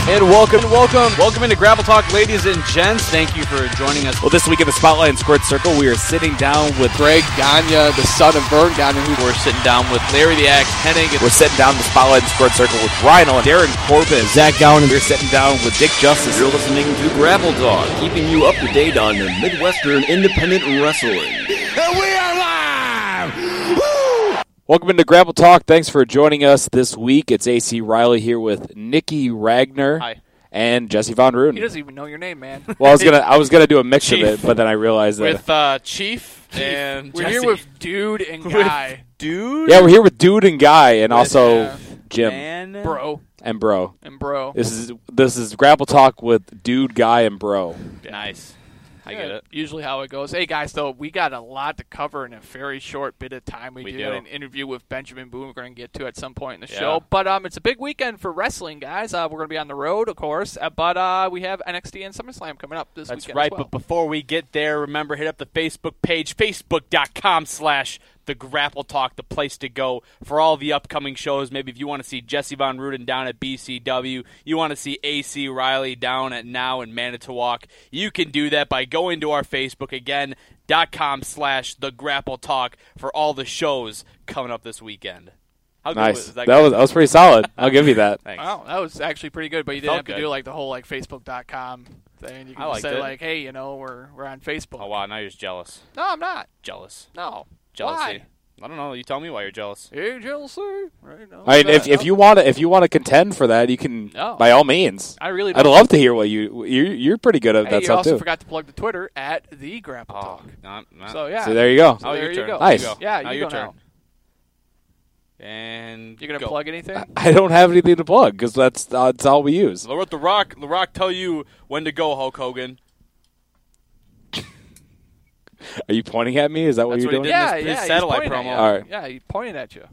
And welcome into Grapple Talk, ladies and gents. Thank you for joining us. Well, this week in the Spotlight and Squared Circle, we are sitting down with Greg Gagne, the son of Vern Gagne. We're sitting down with Larry the Axe Hennig. We're sitting down in the Spotlight and Squared Circle with Rhino and Darren Corbin. Zach Gowan. We're sitting down with Dick Justice. You're listening to Grapple Talk, keeping you up to date on Midwestern independent wrestling. And we are live! Woo! Welcome into Grapple Talk. Thanks for joining us this week. It's AC Riley here with Nikki Ragnar. Hi. And Jesse Von Ruden. He doesn't even know your name, man. Well, I was gonna do a mix of it, but then I realized that With Chief and We're Jesse. here with Dude and Guy. Dude? yeah, we're here with Dude and Guy, and also Jim Man. Bro. and Bro. And Bro. This is Grapple Talk with Dude, Guy, and Bro. Nice. I Yeah, get it. Usually how it goes. Hey, guys, though, we got a lot to cover in a very short bit of time. We We do do. an interview with Benjamin Boone we're going to get to at some point in the Yeah. show. But it's a big weekend for wrestling, guys. We're going to be on the road, of course. But we have NXT and SummerSlam coming up this That's weekend right, as well. but before we get there, remember, hit up the Facebook page, facebook.com/The Grapple Talk, the place to go for all the upcoming shows. Maybe if you want to see Jesse Von Ruden down at BCW, you want to see AC Riley down at Now in Manitowoc, you can do that by going to our Facebook again, .com/The Grapple Talk for all the shows coming up this weekend. How good Nice. was That was pretty solid. I'll give you that. Thanks. Wow, that was actually pretty good, but you didn't Felt have to good. do like the whole like Facebook.com thing. You I can just liked say it. like, hey, we're on Facebook. Oh, wow, now you're just jealous. No, I'm not. Jealous. No. Jealousy. Why? I don't know. You tell me why you're jealous. Hey, jealousy. Right? No, I mean, if you want to contend for that, you can No. by all means. I really I'd don't. love to hear what you're pretty good at Hey, that you stuff also too. forgot to plug the Twitter at the Grapple Oh, Talk. not. So yeah. So there you go. So Oh, there your you turn. go. Nice. You go. Yeah, Now you your go turn. now. And You're gonna go. plug anything? I don't have anything to plug because that's all we use. Let the Rock tell you when to go, Hulk Hogan. Are you pointing at me? Is that what That's you're what he doing? did. Yeah, his yeah. he's satellite pointing at promo. you. All right. Yeah, he pointed at you.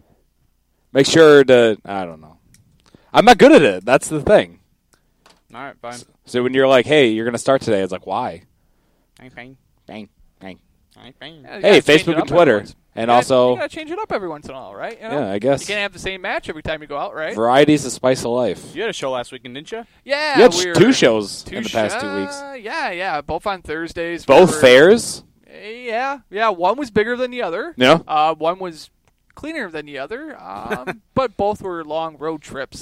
Make sure to. I don't know. I'm not good at it. That's the thing. All right, fine. So when you're like, "Hey, you're gonna start today," it's like, "Why?" Fine. Bang, bang. Yeah, you Hey, gotta change it Facebook up and Twitter, every once- and you also gotta change it up every once in a while, right? You know? yeah, I guess You can't have the same match every time you go out, right? variety's the spice of life. You had a show last weekend, didn't you? Yeah, You had we were- two shows two in the past 2 weeks. Yeah, both on Thursdays. Both We were- fairs. Yeah. One was bigger than the other. Yeah. One was cleaner than the other. But both were long road trips.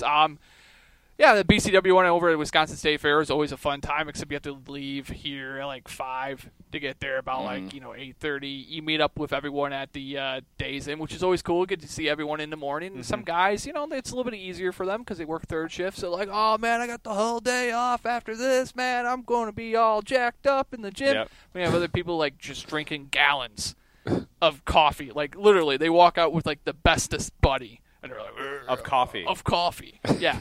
Yeah, the BCW one over at Wisconsin State Fair is always a fun time, except you have to leave here at like 5 to get there about 8:30. You meet up with everyone at the Days Inn, which is always cool. Get to see everyone in the morning. Some guys, it's a little bit easier for them because they work third shift. So like, oh man, I got the whole day off after this, man. I'm going to be all jacked up in the gym. Yep. We have other people like just drinking gallons of coffee. Like literally, they walk out with like the bestest buddy, and they're like, Of coffee. of coffee. Yeah.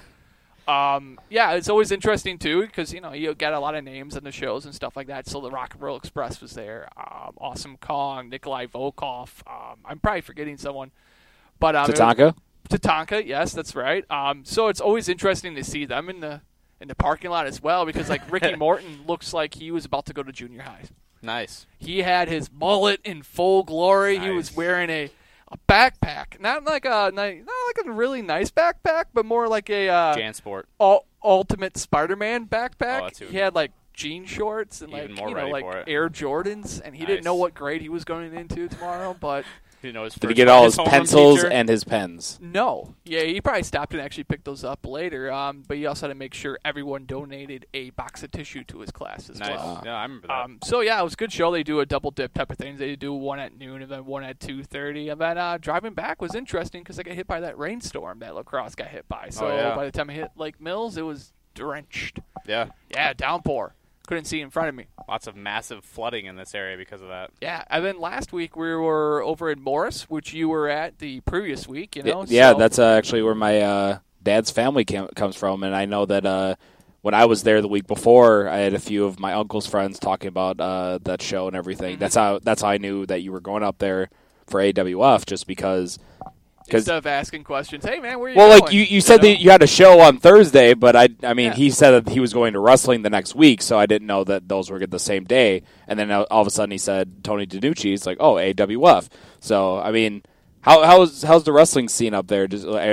Yeah, it's always interesting too because you get a lot of names in the shows and stuff like that. So the Rock and Roll Express was there, Awesome Kong, Nikolai Volkov. I'm probably forgetting someone, but Tatanka. Tatanka, yes, that's right. So it's always interesting to see them in the parking lot as well because like Ricky Morton looks like he was about to go to junior high. Nice. He had his mullet in full glory. He was Nice. wearing a backpack, not like a really nice backpack, but more like a Jansport. Ultimate Spider-Man backpack. Oh, that's who- He had like jean shorts and Even like more ready like for it. Air Jordans, and he didn't know what grade he was going into tomorrow. But You know, his Did he first get one, all his homeroom pencils teacher. and his pens? no, yeah, he probably stopped and actually picked those up later. But he also had to make sure everyone donated a box of tissue to his class as Nice. well. Yeah, I remember that. So yeah, it was a good show. They do a double dip type of things. They do one at noon and then one at 2:30. And then driving back was interesting because I got hit by that rainstorm that Lacrosse got hit by. So yeah. by the time I hit Lake Mills, it was drenched. Yeah. Yeah, downpour. Couldn't see in front of me. Lots of massive flooding in this area because of that. Yeah, and then last week we were over in Morris, which you were at the previous week. Yeah, so- that's actually where my dad's family comes from, and I know that when I was there the week before, I had a few of my uncle's friends talking about that show and everything. Mm-hmm. That's how I knew that you were going up there for AWF, just because. instead of asking questions, hey man, where are you Well, going? like you said that you had a show on Thursday, but I mean, Yeah. he said that he was going to wrestling the next week, so I didn't know that those were the same day. And then all of a sudden he said Tony DiNucci. It's like, oh, AWF. So I mean, how's the wrestling scene up there? And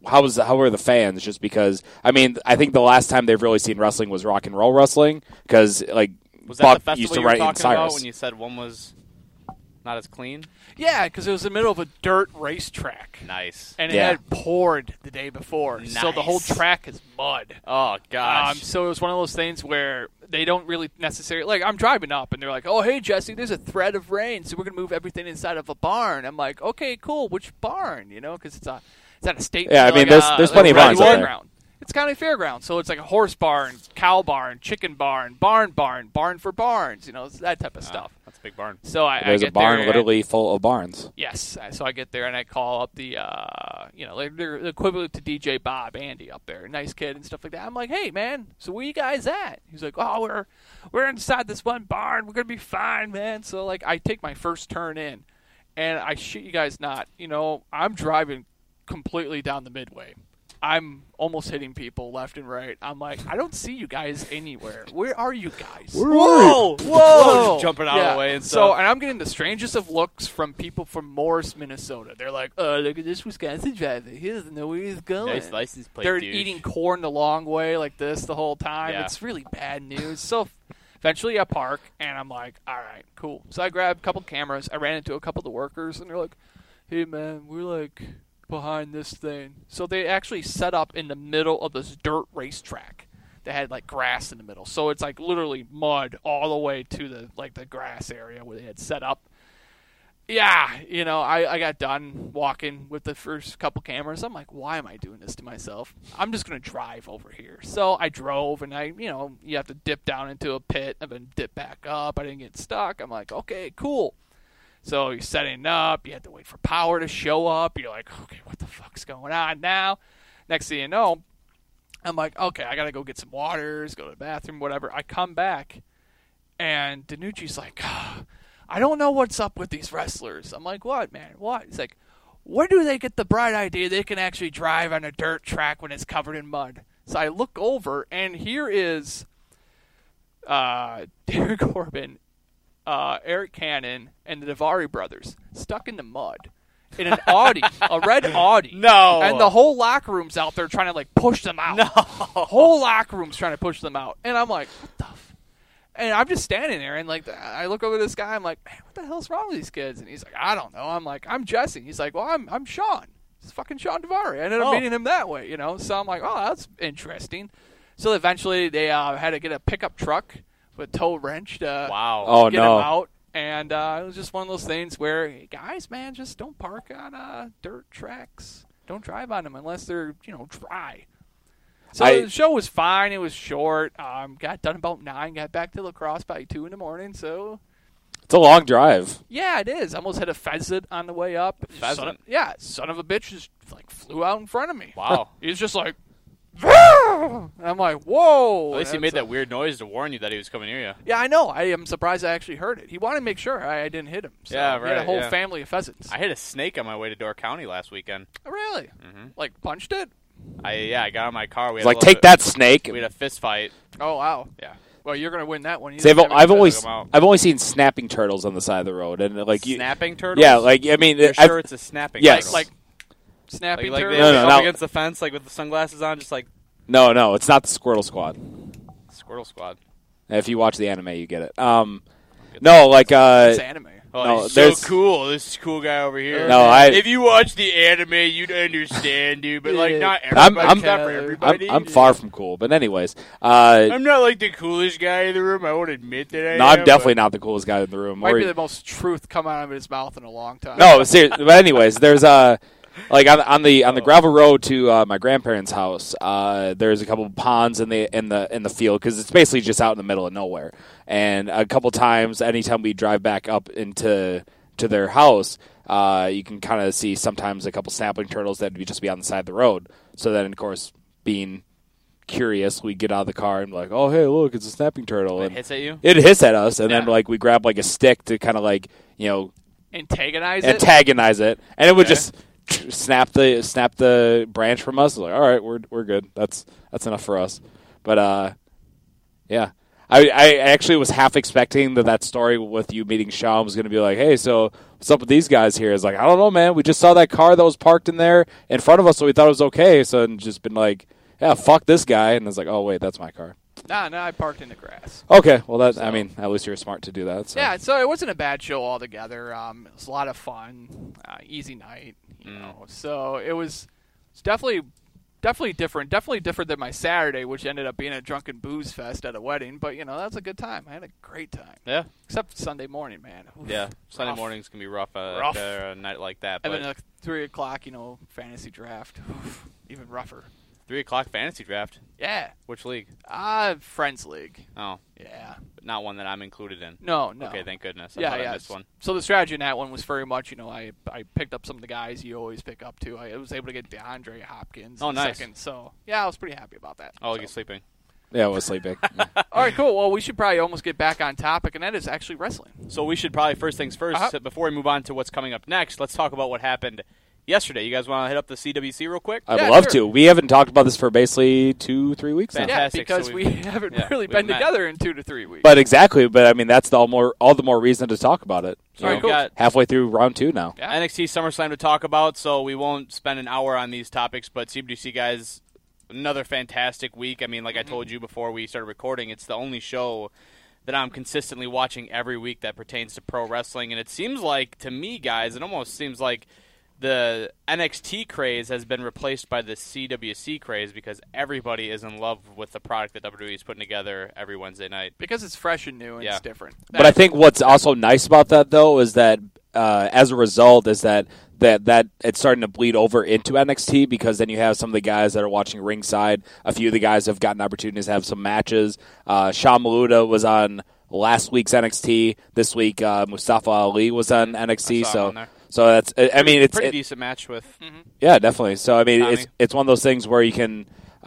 how were the fans? Just because, I mean, I think the last time they've really seen wrestling was Rock and Roll Wrestling, because like Was that Buck the festival used to you were write in talking about Cyrus. when you said one was not as clean? Yeah, because it was in the middle of a dirt racetrack. Nice. And it Yeah. had poured the day before. So the whole Nice. track is mud. Oh, gosh. So it was one of those things where they don't really necessarily... Like, I'm driving up, and they're like, oh, hey, Jesse, there's a threat of rain, so we're going to move everything inside of a barn. I'm like, okay, cool. Which barn? You know, because it's at a state... Yeah, I mean, there's plenty of barns out there. It's county fairground, so it's like a horse barn, cow barn, chicken barn, barn for barns, you know, it's that type of stuff. That's a big barn. So I There's get a barn there literally full of barns. Yes, so I get there and I call up the, like they're equivalent to DJ Bob, Andy up there, nice kid and stuff like that. I'm like, hey man, so where you guys at? He's like, oh, we're inside this one barn. We're gonna be fine, man. So like, I take my first turn in, and I shit you guys not, you know, I'm driving completely down the midway. I'm almost hitting people left and right. I'm like, I don't see you guys anywhere. Where are you guys? Whoa! Whoa! Jumping out of the way and So, stuff. and I'm getting the strangest of looks from people from Morris, Minnesota. They're like, oh, look at this Wisconsin driver. He doesn't know where he's going. Nice license plate, They're douche. eating corn the long way like this the whole time. Yeah. It's really bad news. So eventually I park, and I'm like, all right, cool. So I grabbed a couple cameras. I ran into a couple of the workers, and they're like, hey, man, we're like behind this thing. So they actually set up in the middle of this dirt racetrack that had like grass in the middle. So it's like literally mud all the way to the grass area where they had set up. Yeah, you know, I got done walking with the first couple cameras. I'm like, why am I doing this to myself? I'm just going to drive over here. So I drove, and you have to dip down into a pit and then dip back up. I didn't get stuck. I'm like, okay, cool. So you're setting up. You have to wait for power to show up. You're like, okay, what the fuck's going on now? Next thing you know, I'm like, okay, I got to go get some waters, go to the bathroom, whatever. I come back, and Danucci's like, I don't know what's up with these wrestlers. I'm like, what, man? What? He's like, where do they get the bright idea they can actually drive on a dirt track when it's covered in mud? So I look over, and here is Derek Corbin, Eric Cannon, and the Davari brothers stuck in the mud in an Audi, a red Audi. No. And the whole locker room's out there trying to, like, push them out. No. Whole locker room's trying to push them out. And I'm like, what the And I'm just standing there, and, like, I look over this guy. I'm like, man, what the hell's wrong with these kids? And he's like, I don't know. I'm like, I'm Jesse. He's like, well, I'm Sean. It's fucking Sean Davari. I ended up meeting him that way, you know. So I'm like, oh, that's interesting. So eventually they had to get a pickup truck with a tow wrench to get him out. And it was just one of those things where, hey, guys, man, just don't park on dirt tracks. Don't drive on them unless they're, dry. So the show was fine. It was short. Got done about 9. Got back to La Crosse by 2 in the morning. So it's a long drive. Yeah, it is. Almost had a pheasant on the way up. Pheasant? Son of a bitch just flew out in front of me. Wow. He was just like, and I'm like, whoa. At least he made that weird noise to warn you that he was coming near you. Yeah, I know. I am surprised I actually heard it. He wanted to make sure I didn't hit him. So Yeah, right, He had a whole yeah. family of pheasants. I hit a snake on my way to Door County last weekend. Really? Mm-hmm. Like punched it? I got out of my car. We It's had like, a little take that, snake. We had a fist fight. Oh, wow. Yeah. Well, you're going to win that one. You See, didn't have I've any always pheasants. I've only seen snapping turtles on the side of the road, and like Snapping turtles? Yeah, like I mean, You're sure it's a snapping yes. turtle? Like snapping like turtles? they No, up no. against the fence, like with the sunglasses on, just like No, it's not the Squirtle Squad. Squirrel Squad. If you watch the anime, you get it. No, like It's anime. Oh, No, he's so there's- cool. This cool guy over here. No, if you watch the anime, you'd understand, dude. But like, Yeah. not I'm- everybody. I'm- Not for everybody. I'm far from cool, but anyways, I'm not like the coolest guy in the room. I won't admit that I no, am. I'm definitely not the coolest guy in the room. Might Or- be the most truth come out of his mouth in a long time. No, seriously. But anyways, there's like on the gravel road to my grandparents' house. There's a couple of ponds in the field because it's basically just out in the middle of nowhere. And a couple times, anytime we drive back up to their house, you can kind of see sometimes a couple snapping turtles that would just be on the side of the road. So then, of course, being curious, we get out of the car and be like, oh, hey, look, it's a snapping turtle. It And hits at you. it hits at us, and then Yeah. like we grab like a stick to kind of like Antagonize it? antagonize it, and it would Okay. just snap the branch from us. Like, all right, we're good. That's enough for us. But yeah, I actually was half expecting that story with you meeting Sean was going to be like, hey, so what's up with these guys here? It's like, I don't know, man. We just saw that car that was parked in there in front of us, so we thought it was okay. So and just been like, yeah, fuck this guy. And it's like, oh, wait, that's my car. No, I parked in the grass. Okay, well, I mean, at least you're smart to do that. So. Yeah, so it wasn't a bad show altogether. It was a lot of fun, easy night, you know. So it was definitely different. Definitely different than my Saturday, which ended up being a drunken booze fest at a wedding. But, that was a good time. I had a great time. Yeah. Except Sunday morning, man. Oof, Yeah, Sunday rough. mornings can be rough, Rough. after a night like that. And But then 3 o'clock, fantasy draft. Oof, even rougher. 3 o'clock fantasy draft. Yeah. Which league? Friends League. Oh, Yeah. but not one that I'm included in. No. Okay, thank goodness. I Yeah, thought yeah. I missed one. So the strategy in that one was very much, I picked up some of the guys you always pick up too. I was able to get DeAndre Hopkins. Oh, in nice. second. So yeah, I was pretty happy about that. Oh, so. you're sleeping. Yeah, I was sleeping. All right, cool. Well, we should probably almost get back on topic, and that is actually wrestling. So we should probably, first things first, before we move on to what's coming up next, let's talk about what happened yesterday. You guys want to hit up the CWC real quick? I'd Yeah, love sure. to. We haven't talked about this for basically 2-3 weeks now. Fantastic. Yeah, because So we we've- haven't yeah, really we've been met. together in 2 to 3 weeks. But exactly. But I mean, that's all the more reason to talk about it. So All right, we've cool. got Halfway through round 2 now. Yeah. NXT SummerSlam to talk about, so we won't spend an hour on these topics, but CWC guys, another fantastic week. I mean, like I told you before we started recording, it's the only show that I'm consistently watching every week that pertains to pro wrestling, and it seems like, to me, guys, it almost seems like the NXT craze has been replaced by the CWC craze because everybody is in love with the product that WWE is putting together every Wednesday night. because it's fresh and new and Yeah. it's different. But I think what's also nice about that, though, is that as a result, is that it's starting to bleed over into NXT because then you have some of the guys that are watching ringside. A few of the guys have gotten opportunities to have some matches. Sean Maluda was on last week's NXT. This week, Mustafa Ali was on NXT. I saw him on there. So that's. I mean, it's pretty decent match with. yeah, definitely. So I mean, Tommy. it's one of those things where you can.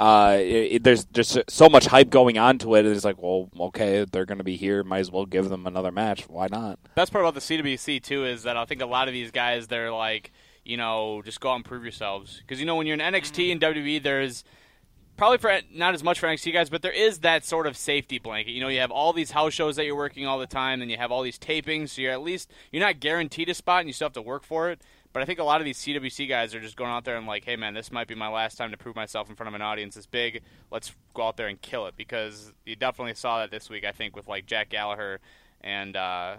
There's just so much hype going on to it, and it's like, well, okay, they're going to be here. Might as well give them another match. Why not? Best part about the CWC too is that I think a lot of these guys, they're like, just go out and prove yourselves. Because when you're in NXT and WWE, there's probably not as much for NXT guys, but there is that sort of safety blanket. You have all these house shows that you're working all the time, and you have all these tapings, so you're not guaranteed a spot, and you still have to work for it. But I think a lot of these CWC guys are just going out there and like, hey, man, this might be my last time to prove myself in front of an audience this big. Let's go out there and kill it, because you definitely saw that this week, I think, with like Jack Gallagher and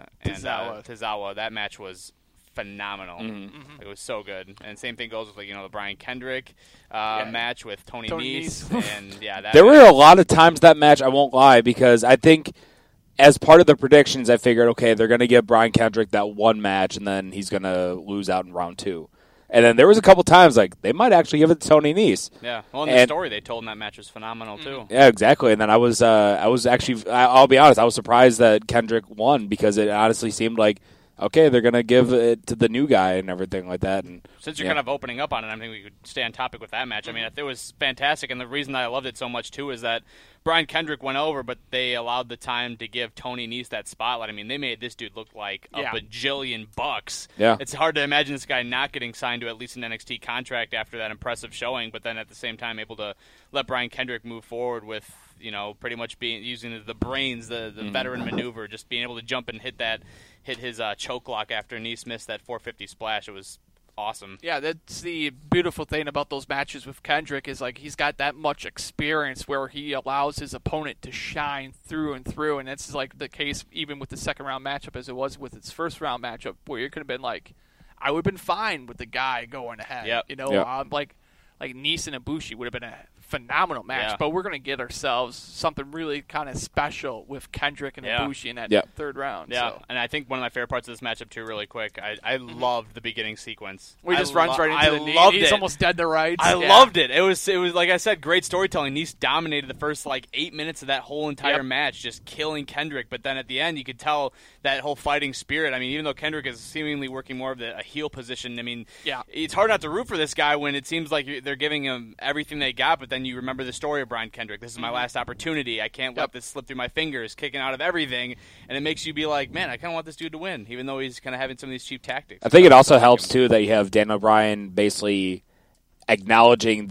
Tozawa. That match was phenomenal. It was so good. And same thing goes with the Brian Kendrick match with Tony Nese. And there were a lot of times that match, I won't lie, because I think as part of the predictions, I figured, okay, they're going to give Brian Kendrick that one match, and then he's going to lose out in round 2. And then there was a couple times like they might actually give it to Tony Nese. Yeah, well, and the story they told in that match was phenomenal too. Yeah, exactly. And then I was actually, I'll be honest, I was surprised that Kendrick won, because it honestly seemed like, okay, they're going to give it to the new guy and everything like that. And since you're kind of opening up on it, I think we could stay on topic with that match. I mean, it was fantastic, and the reason that I loved it so much too is that Brian Kendrick went over, but they allowed the time to give Tony Nese that spotlight. I mean, they made this dude look like a bajillion bucks. Yeah. It's hard to imagine this guy not getting signed to at least an NXT contract after that impressive showing, but then at the same time able to let Brian Kendrick move forward with, pretty much using the brains, the veteran maneuver, just being able to jump and hit his choke lock after Nese missed that 450 splash. It was awesome. Yeah, that's the beautiful thing about those matches with Kendrick is like he's got that much experience where he allows his opponent to shine through and through, and that's like the case even with the second round matchup as it was with its first round matchup, where you could have been like, I would have been fine with the guy going ahead. Yep. Like Nese and Ibushi would have been a phenomenal match, but we're going to get ourselves something really kind of special with Kendrick and Ibushi in that third round. Yeah, so. and I think one of my favorite parts of this matchup, too, really quick, I loved the beginning sequence. Where he just runs right into the knee. Loved He's it. almost dead to rights. I loved it. It was like I said, great storytelling. Nese dominated the first 8 minutes of that whole entire match, just killing Kendrick. But then at the end, you could tell that whole fighting spirit. I mean, even though Kendrick is seemingly working more of a heel position, I mean, it's hard not to root for this guy when it seems like they're giving him everything they got. But then you remember the story of Brian Kendrick. This is my last opportunity. I can't let this slip through my fingers, kicking out of everything. And it makes you be like, man, I kind of want this dude to win, even though he's kind of having some of these cheap tactics. I think it also helps, too, that you have Daniel Bryan basically acknowledging that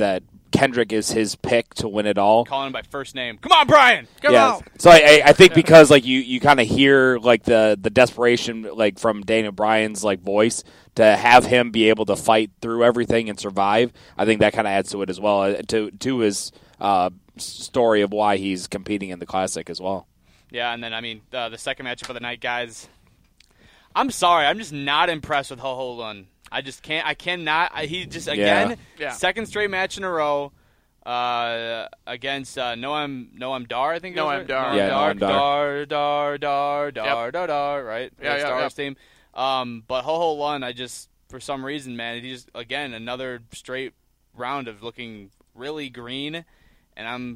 Kendrick is his pick to win it all. Calling him by first name. Come on, Brian. Come on. So I think because like you kind of hear like the desperation like from Daniel Bryan's like voice to have him be able to fight through everything and survive. I think that kind of adds to it as well to his story of why he's competing in the Classic as well. Yeah, and then I mean the second matchup of the night, guys. I'm sorry, I'm just not impressed with Ho Ho Lun. I just can't. I cannot. He just again second straight match in a row against Noam Dar. I think Noam Dar. Dar. Right. Dar's team. But Ho Ho Lun, I just for some reason, man, he just again another straight round of looking really green, and I'm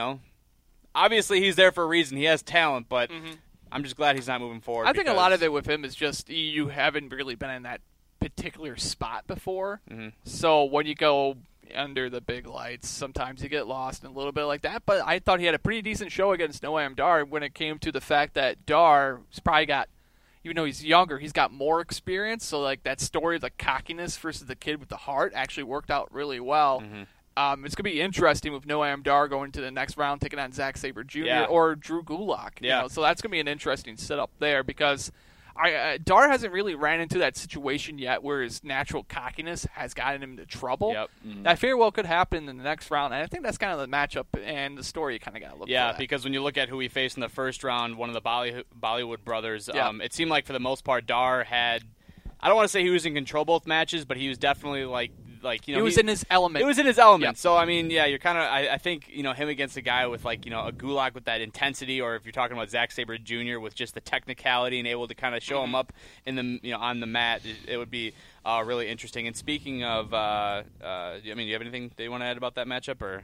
obviously he's there for a reason. He has talent, but I'm just glad he's not moving forward. I think a lot of it with him is just you haven't really been in that particular spot before. So when you go under the big lights, sometimes you get lost in a little bit like that. But I thought he had a pretty decent show against Noam Dar when it came to the fact that Dar's probably got, even though he's younger, he's got more experience. So like that story of the cockiness versus the kid with the heart actually worked out really well. It's going to be interesting with Noam Dar going to the next round, taking on Zack Sabre Jr. Or Drew Gulak. So that's going to be an interesting setup there because Dar hasn't really ran into that situation yet where his natural cockiness has gotten him into trouble. That very well could happen in the next round, and I think that's kind of the matchup and the story you kind of got to look for. Yeah, because when you look at who he faced in the first round, one of the Bollywood brothers, it seemed like for the most part Dar had, I don't want to say he was in control both matches, but he was definitely he was in his element. It was in his element. So I mean, yeah, you're kind of. I think him against a guy with a Gulak with that intensity, or if you're talking about Zack Sabre Jr. with just the technicality and able to kind of show him up in the on the mat, it would be really interesting. And speaking of, do you have anything that you want to add about that matchup or?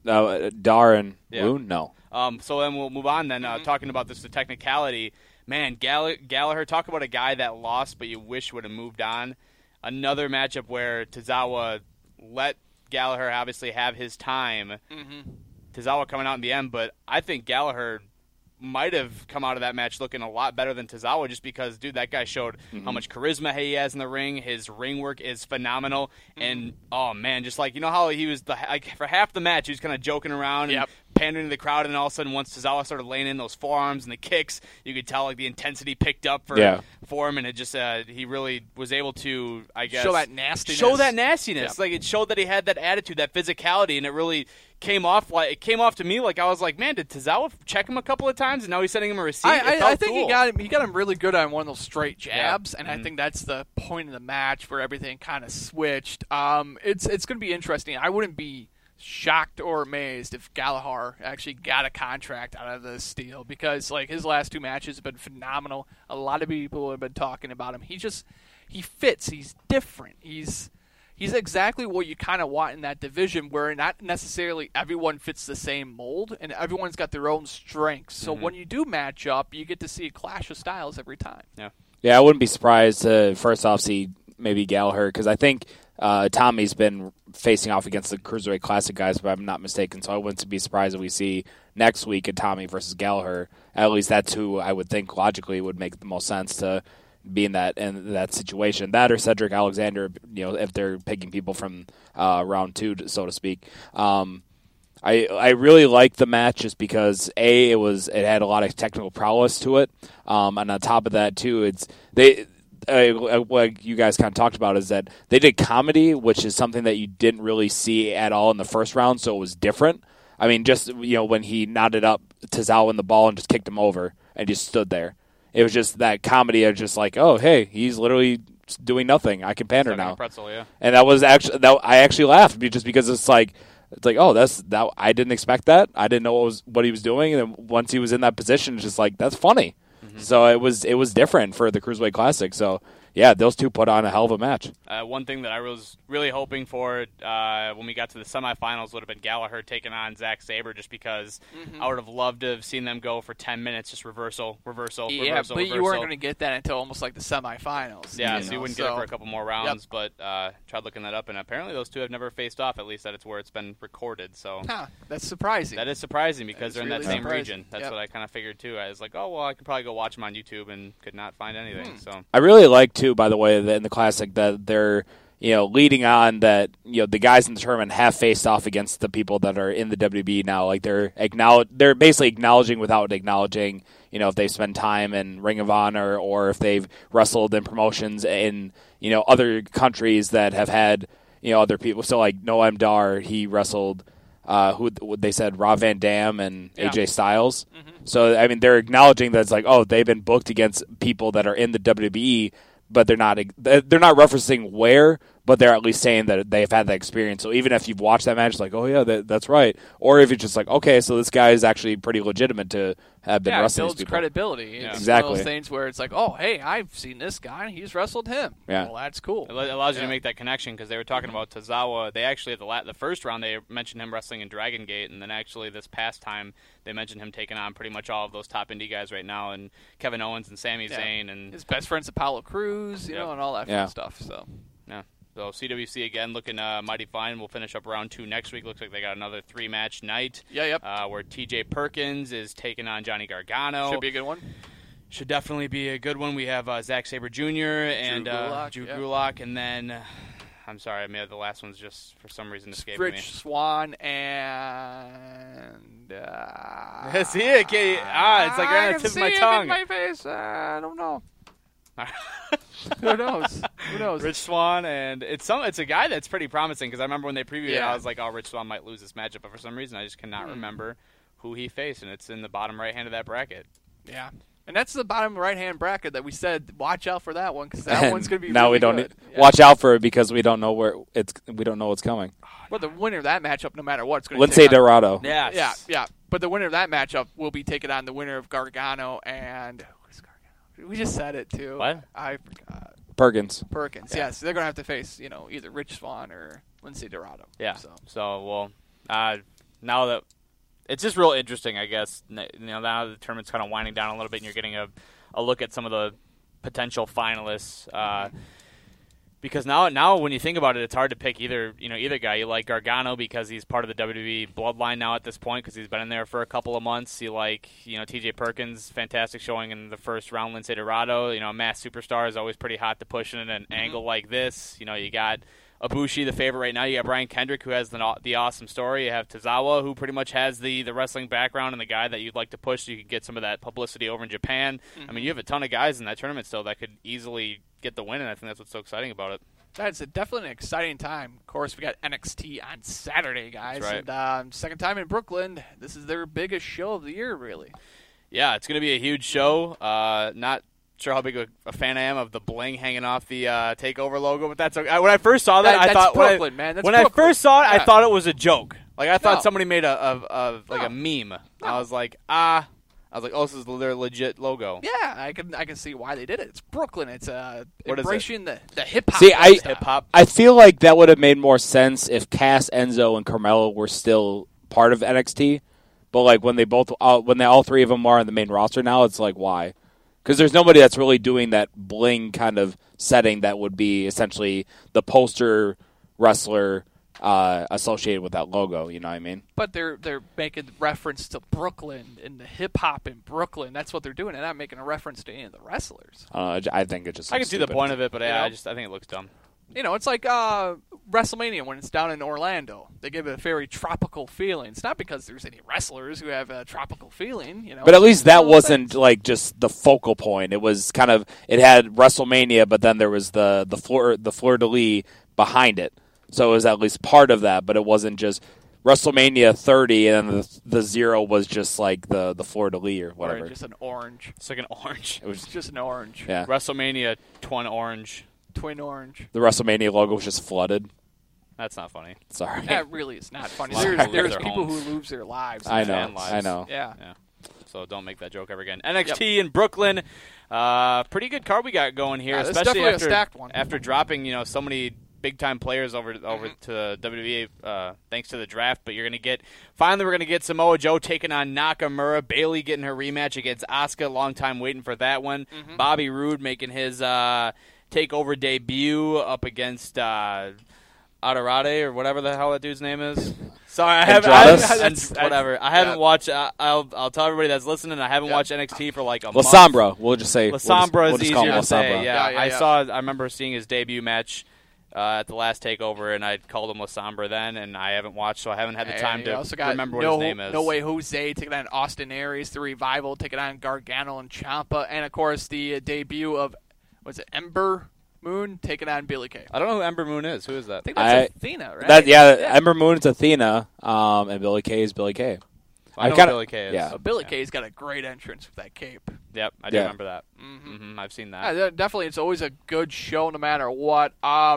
Dar and Woon? No. So then we'll move on then. Talking about the technicality, man, Gallagher. Talk about a guy that lost, but you wish would have moved on. Another matchup where Tozawa let Gallagher obviously have his time. Tozawa coming out in the end, but I think Gallagher might have come out of that match looking a lot better than Tozawa just because, dude, that guy showed how much charisma he has in the ring. His ring work is phenomenal. And, oh, man, just like, how he was for half the match, he was kind of joking around and pandering to the crowd, and all of a sudden once Tozawa started laying in those forearms and the kicks, you could tell the intensity picked up for him, and it just he really was able to, I guess, show that nastiness. Like it showed that he had that attitude, that physicality, and it really came off to me like I was like, man, did Tozawa check him a couple of times and now he's sending him a receipt? I think cool. he got him really good on one of those straight jabs, and I think that's the point of the match where everything kind of switched. It's going to be interesting. I wouldn't be shocked or amazed if Gallagher actually got a contract out of this deal because his last two matches have been phenomenal. A lot of people have been talking about him. He fits. He's different. He's exactly what you kind of want in that division where not necessarily everyone fits the same mold and everyone's got their own strengths. So when you do match up, you get to see a clash of styles every time. Yeah, I wouldn't be surprised to first off see maybe Gallagher because I think Tommy's been facing off against the Cruiserweight Classic guys, if I'm not mistaken. So I wouldn't be surprised if we see next week a Tommy versus Gallagher. At least that's who I would think logically would make the most sense to be in that situation. That or Cedric Alexander, if they're picking people from round two, so to speak. I really liked the match just because it had a lot of technical prowess to it, and on top of that too, what you guys kind of talked about is that they did comedy, which is something that you didn't really see at all in the first round, so it was different. I mean, just when he knotted up Tozawa in the ball and just kicked him over and just stood there, it was just that comedy of just like, oh hey, he's literally doing nothing. I can pander now. Pretzel, yeah. And that was actually I actually laughed just because it's like oh that I didn't expect that. I didn't know what he was doing, and then once he was in that position, it's just like that's funny. So it was different for the Cruiserweight Classic. So yeah, those two put on a hell of a match. One thing that I was really hoping for when we got to the semifinals would have been Gallagher taking on Zack Sabre, just because I would have loved to have seen them go for 10 minutes, just reversal. Yeah, but you weren't going to get that until almost like the semifinals. Yeah, so you wouldn't get it for a couple more rounds. But tried looking that up, and apparently those two have never faced off. At least that's where it's been recorded. So that's surprising. That is surprising because they're in that same region. That's what I kind of figured too. I was like, oh well, I could probably go watch them on YouTube, and could not find anything. So I really like too, by the way, in the Classic that they're leading on that, the guys in the tournament have faced off against the people that are in the WB now. Like they're basically acknowledging without acknowledging, if they've spent time in Ring of Honor or if they've wrestled in promotions in, other countries that have had, other people. So like Noam Dar, he wrestled, who they said Rob Van Dam and AJ Styles. Mm-hmm. So, I mean, they're acknowledging that it's like, oh, they've been booked against people that are in the WWE, but they're not referencing where, but they're at least saying that they've had that experience. So even if you've watched that match, it's like, oh yeah, that's right. Or if you're just like, okay, so this guy is actually pretty legitimate to have been wrestling these builds people. credibility. It's exactly. one of those things where it's like, oh, hey, I've seen this guy, and he's wrestled him. Yeah. Well, that's cool. It allows you to make that connection because they were talking about Tozawa. They actually, at the first round, they mentioned him wrestling in Dragon Gate, and then actually this past time, they mentioned him taking on pretty much all of those top indie guys right now, and Kevin Owens and Sami Zayn. And his best friend's Apollo Crews, you know, and all that fun stuff. So, yeah. So CWC again looking mighty fine. We'll finish up round 2 next week. Looks like they got another 3-match night. Where TJ Perkins is taking on Johnny Gargano. Should be a good one. Should definitely be a good one. We have Zack Sabre Jr. and Drew Gulak, and then I'm sorry, I mean the last one's just for some reason escaping me. Rich Swann and see it? It's like right on the tip of my tongue. In my face. I don't know. Who knows? Rich Swann, and it's a guy that's pretty promising because I remember when they previewed it, I was like, oh, Rich Swann might lose this matchup, but for some reason I just cannot remember who he faced, and it's in the bottom right hand of that bracket. Yeah. And that's the bottom right-hand bracket that we said, watch out for that one because that one's going to be now really we don't good. watch out for it because we don't know we don't know what's coming. Well, the winner of that matchup, no matter what, it's going to Lindsay Dorado. Yes. Yeah. But the winner of that matchup will be taking on the winner of Gargano and who's Gargano? We just said it too. What? I forgot. Perkins. Yes. They're going to have to face, either Rich Swann or Lindsay Dorado. Yeah. So now that it's just real interesting, I guess. Now the tournament's kind of winding down a little bit, and you're getting a look at some of the potential finalists. Because now when you think about it, it's hard to pick either guy. You like Gargano because he's part of the WWE bloodline now at this point because he's been in there for a couple of months. You like TJ Perkins, fantastic showing in the first round. Lindsay Dorado, a mass superstar, is always pretty hot to push in an angle like this. You got Ibushi, the favorite right now. You got Brian Kendrick, who has the awesome story. You have Tozawa, who pretty much has the wrestling background and the guy that you'd like to push so you could get some of that publicity over in Japan. I mean, you have a ton of guys in that tournament still that could easily get the win, and I think that's what's so exciting about it. That's definitely an exciting time. Of course, we got NXT on Saturday, guys. That's right. And second time in Brooklyn. This is their biggest show of the year, really. Yeah, it's going to be a huge show. Not sure how big a fan I am of the bling hanging off the TakeOver logo, but that's okay. When I first saw that, I thought Brooklyn, man. That's when Brooklyn. I first saw it, I thought it was a joke. Like I thought No. somebody made a meme. No. I was like, oh, this is their legit logo. Yeah, I can see why they did it. It's Brooklyn. It's What is embracing the hip hop. See, Hip hop. I feel like that would have made more sense if Cass, Enzo, and Carmelo were still part of NXT. But like when they all three of them are on the main roster now, it's like why? Because there's nobody that's really doing that bling kind of setting that would be essentially the poster wrestler associated with that logo. You know what I mean? But they're making reference to Brooklyn and the hip hop in Brooklyn. That's what they're doing. They're not making a reference to any of the wrestlers. I think it just. I can see the point of it, but Yeah. I think it looks dumb. It's like WrestleMania when it's down in Orlando. They give it a very tropical feeling. It's not because there's any wrestlers who have a tropical feeling, But at least that wasn't like just the focal point. It was kind of it had WrestleMania, but then there was the fleur de lis behind it. So it was at least part of that, but it wasn't just WrestleMania 30 and then the 0 was just like the fleur de lis or whatever. Or just an orange. It's like an orange. It was It's just an orange. yeah. WrestleMania twin orange. Twin orange. The WrestleMania logo was just flooded. That's not funny. Sorry. That really is not funny. A lot of people lose There's their people homes. who lose their lives. I know. fan lives. I know. Yeah. Yeah. So don't make that joke ever again. NXT in Brooklyn. Pretty good card we got going here, Yeah, this is especially definitely a after stacked one. after dropping so many big time players over to WWE thanks to the draft. But we're gonna get Samoa Joe taking on Nakamura. Bayley getting her rematch against Asuka. Long time waiting for that one. Bobby Roode making his takeover debut up against Adarade or whatever the hell that dude's name is. Sorry, I haven't watched. I'll tell everybody that's listening. I haven't watched NXT for like a month. Lasombra. We'll just say Lasombra we'll is just call easier him to say. Lasombra. Yeah, Yeah. I remember seeing his debut match at the last takeover, and I called him La Sombra then, and I haven't watched, so I haven't had the time to also got remember what his name is. No Way Jose taking on Austin Aries, the Revival taking on Gargano and Ciampa, and of course the debut of Ember Moon taking on Billy Kay. I don't know who Ember Moon is. Who is that? I think that's Athena, right? Ember Moon's Athena, and Billy Kay is Billy Kay. I know who Billy Kay is. Yeah. So Billy Kay's got a great entrance with that cape. Yep, I do remember that. Mm-hmm. I've seen that. Yeah, definitely, it's always a good show no matter what.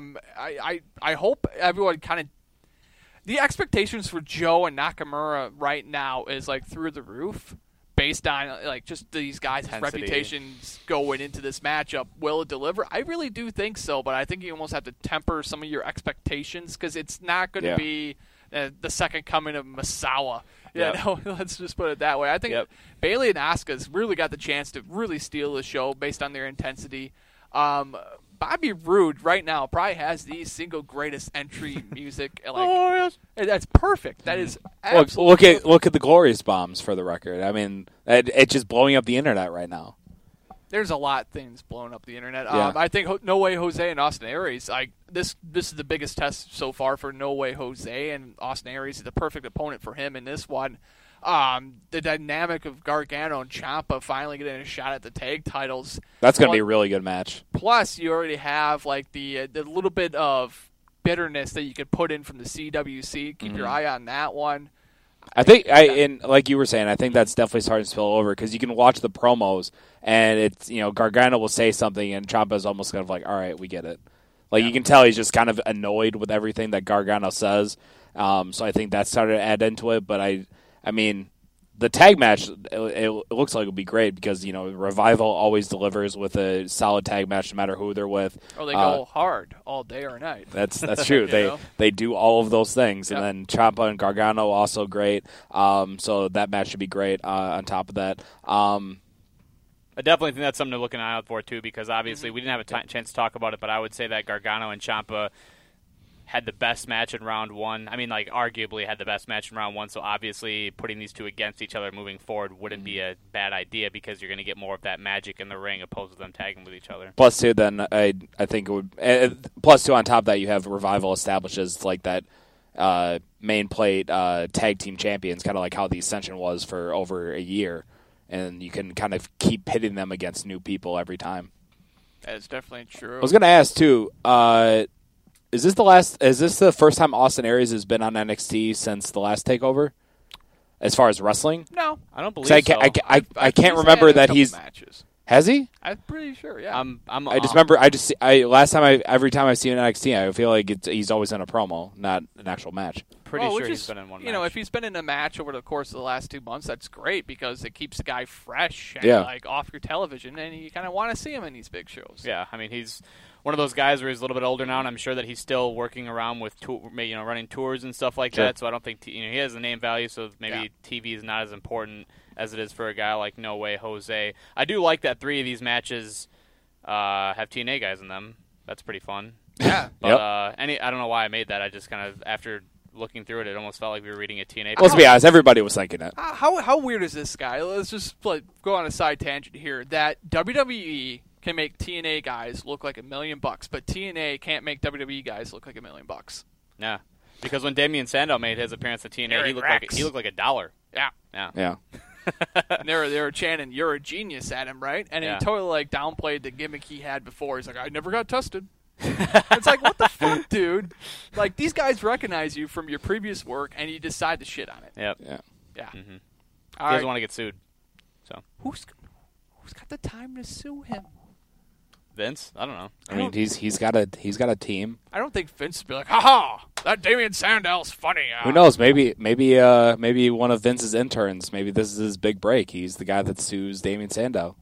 I hope everyone kind of the expectations for Joe and Nakamura right now is like through the roof, based on like just these guys' reputations going into this matchup. Will it deliver? I really do think so, but I think you almost have to temper some of your expectations because it's not going to be the second coming of Masawa. No, let's just put it that way. I think Bayley and Asuka's really got the chance to really steal the show based on their intensity. Bobby Roode right now probably has the single greatest entry music. That's perfect. That is absolutely look at the Glorious Bombs for the record. I mean, it's just blowing up the internet right now. There's a lot of things blowing up the internet. Yeah. I think No Way Jose and Austin Aries, this is the biggest test so far for No Way Jose, and Austin Aries is the perfect opponent for him in this one. The dynamic of Gargano and Ciampa finally getting a shot at the tag titles. That's going to be a really good match. Plus, you already have like the little bit of bitterness that you could put in from the CWC. Keep your eye on that one. I think, and like you were saying, I think that's definitely starting to spill over because you can watch the promos and it's, Gargano will say something and Ciampa's almost kind of like, all right, we get it. Like you can tell he's just kind of annoyed with everything that Gargano says. So I think that started to add into it. But I mean, the tag match, it looks like it'll be great because, Revival always delivers with a solid tag match no matter who they're with. Or they go hard all day or night. That's true. They do all of those things. And then Ciampa and Gargano also great. So that match should be great on top of that. I definitely think that's something to look an eye out for, too, because obviously we didn't have a chance to talk about it, but I would say that Gargano and Ciampa had the best match in round one. I mean, arguably had the best match in round one, so obviously putting these two against each other moving forward wouldn't be a bad idea because you're going to get more of that magic in the ring opposed to them tagging with each other. Plus, too, then I think it would... plus, too, on top of that, you have Revival establishes like that main plate tag team champions, kind of like how the Ascension was for over a year, and you can kind of keep pitting them against new people every time. That's definitely true. I was going to ask, too... Is this the first time Austin Aries has been on NXT since the last takeover? As far as wrestling? No. I don't believe so. I can't remember that he's... Matches. Has he? I'm pretty sure, yeah. I just remember, every time I've seen NXT, I feel like he's always in a promo, not an actual match. Pretty sure he's been in one match. If he's been in a match over the course of the last 2 months, that's great because it keeps the guy fresh and off your television, and you kind of want to see him in these big shows. Yeah, I mean, he's one of those guys where he's a little bit older now, and I'm sure that he's still working around with running tours and stuff like that. So I don't think he has a name value, so maybe TV is not as important as it is for a guy like No Way Jose. I do like that 3 of these matches have TNA guys in them. That's pretty fun. Yeah. But I don't know why I made that. I just kind of, after looking through it, it almost felt like we were reading a TNA. Let's be honest, everybody was thinking it. How weird is this guy? Let's just go on a side tangent here. That WWE can make TNA guys look like $1 million, but TNA can't make WWE guys look like $1 million. Yeah, because when Damian Sandow made his appearance at TNA, he looked like $1. Yeah. And they were chanting, "You're a genius" at him, right? And he totally downplayed the gimmick he had before. He's like, "I never got tested." It's like, what the fuck, dude? Like, these guys recognize you from your previous work, and you decide to shit on it. Yep. Yeah. Mm-hmm. He doesn't want to get sued. So who's got the time to sue him? Vince? I don't know. I mean, he's got a team. I don't think Vince would be like, "Ha that Damian Sandow's funny." Who knows? Maybe one of Vince's interns. Maybe this is his big break. He's the guy that sues Damian Sandow.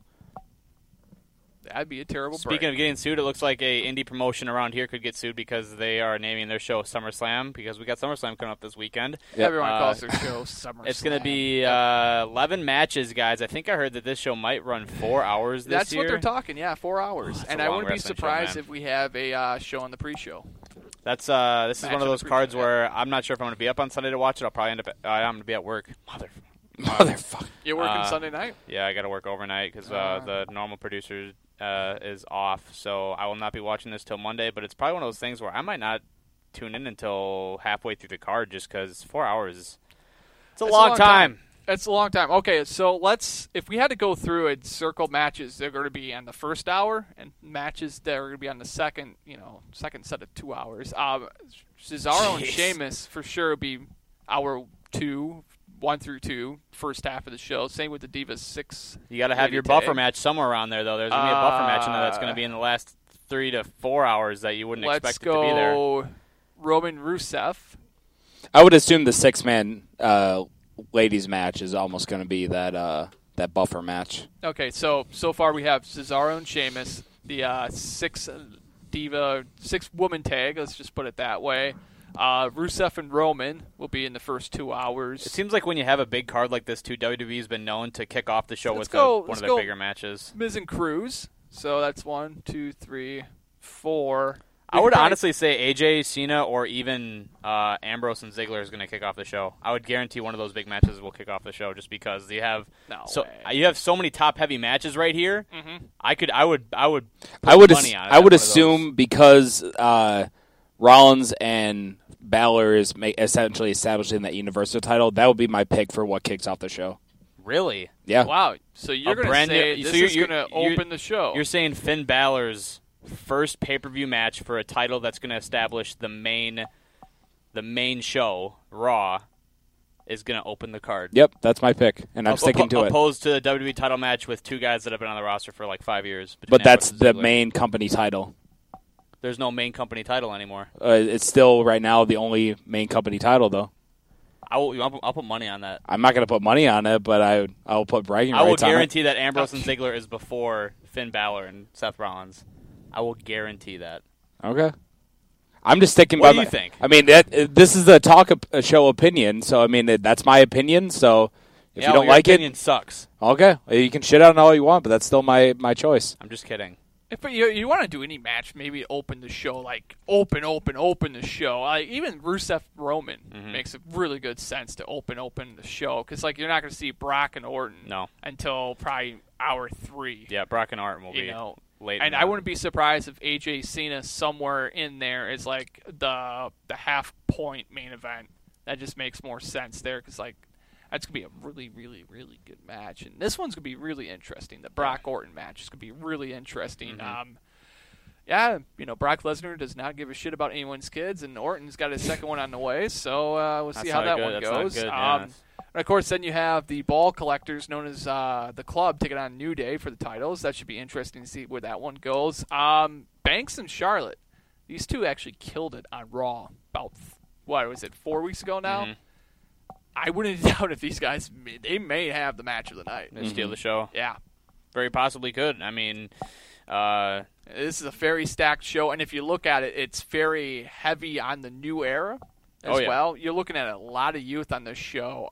That'd be a terrible Speaking of getting sued, it looks like a indie promotion around here could get sued because they are naming their show SummerSlam because we got SummerSlam coming up this weekend. Yep. Everyone calls their show SummerSlam. It's going to be 11 matches, guys. I think I heard that this show might run 4 hours this year. That's what they're talking, 4 hours. That's and I wouldn't be surprised if we have a show on the pre-show. This is one of those cards where I'm not sure if I'm going to be up on Sunday to watch it. I'll probably end up I'm going to be at work. Motherfucker. You're working Sunday night? Yeah, I got to work overnight because the normal producers is off, so I will not be watching this till Monday. But it's probably one of those things where I might not tune in until halfway through the card, just because 4 hours. It's a long time. It's a long time. Okay, so if we had to go through and circle matches, they're going to be on the first hour, and matches that are going to be on the second set of 2 hours. Cesaro and Sheamus for sure would be hour 2, 1 through 2, first half of the show. Same with the Divas 6. You got to have your buffer match somewhere around there, though. There's going to be a buffer match in there that's going to be in the last 3 to 4 hours that you wouldn't expect it to be there. Let's go Roman Rusev. I would assume the 6-man ladies match is almost going to be that buffer match. Okay, so far we have Cesaro and Sheamus, the 6-woman tag, let's just put it that way. Rusev and Roman will be in the first 2 hours. It seems like when you have a big card like this, too, WWE's been known to kick off the show with one of their bigger matches. Miz and Cruz. So that's 1, 2, 3, 4. I would honestly say AJ, Cena, or even Ambrose and Ziggler is going to kick off the show. I would guarantee one of those big matches will kick off the show, just because you have so many top heavy matches right here. Mm-hmm. I would money on it. I would assume because Rollins and Balor is essentially establishing that Universal title, that would be my pick for what kicks off the show. Really? Yeah. Wow. So you're going to say this is going to open the show. You're saying Finn Balor's first pay-per-view match for a title that's going to establish the main show, Raw, is going to open the card. Yep, that's my pick, and I'm sticking to it. Opposed to the WWE title match with 2 guys that have been on the roster for like 5 years. But that's the main company title. There's no main company title anymore. It's still, right now, the only main company title, though. I'll put money on that. I'm not going to put money on it, but I'll put bragging rights on it. I will guarantee that Ambrose and Ziggler is before Finn Balor and Seth Rollins. I will guarantee that. Okay. I'm just sticking by my... What do you think? I mean, this is the talk show opinion, so, I mean, that's my opinion, so if you don't like it... your opinion sucks. Okay. You can shit on it all you want, but that's still my choice. I'm just kidding. If you want to do any match, maybe open the show, like open the show. Even Rusev Roman makes a really good sense to open the show, because you're not going to see Brock and Orton until probably hour 3. Yeah, Brock and Orton will be late. And I wouldn't be surprised if AJ Cena somewhere in there is like the half point main event. That just makes more sense there, because that's going to be a really, really, really good match. And this one's going to be really interesting. The Brock Orton match is going to be really interesting. Brock Lesnar does not give a shit about anyone's kids, and Orton's got his second one on the way, so we'll see how that one goes. And of course, then you have the Ball Collectors, known as the Club, taking on New Day for the titles. That should be interesting to see where that one goes. Banks and Charlotte, these two actually killed it on Raw about, 4 weeks ago now? Mm-hmm. I wouldn't doubt if these guys, they may have the match of the night. They steal the show. Yeah. Very possibly could. I mean, this is a very stacked show, and if you look at it, it's very heavy on the new era as well. You're looking at a lot of youth on this show.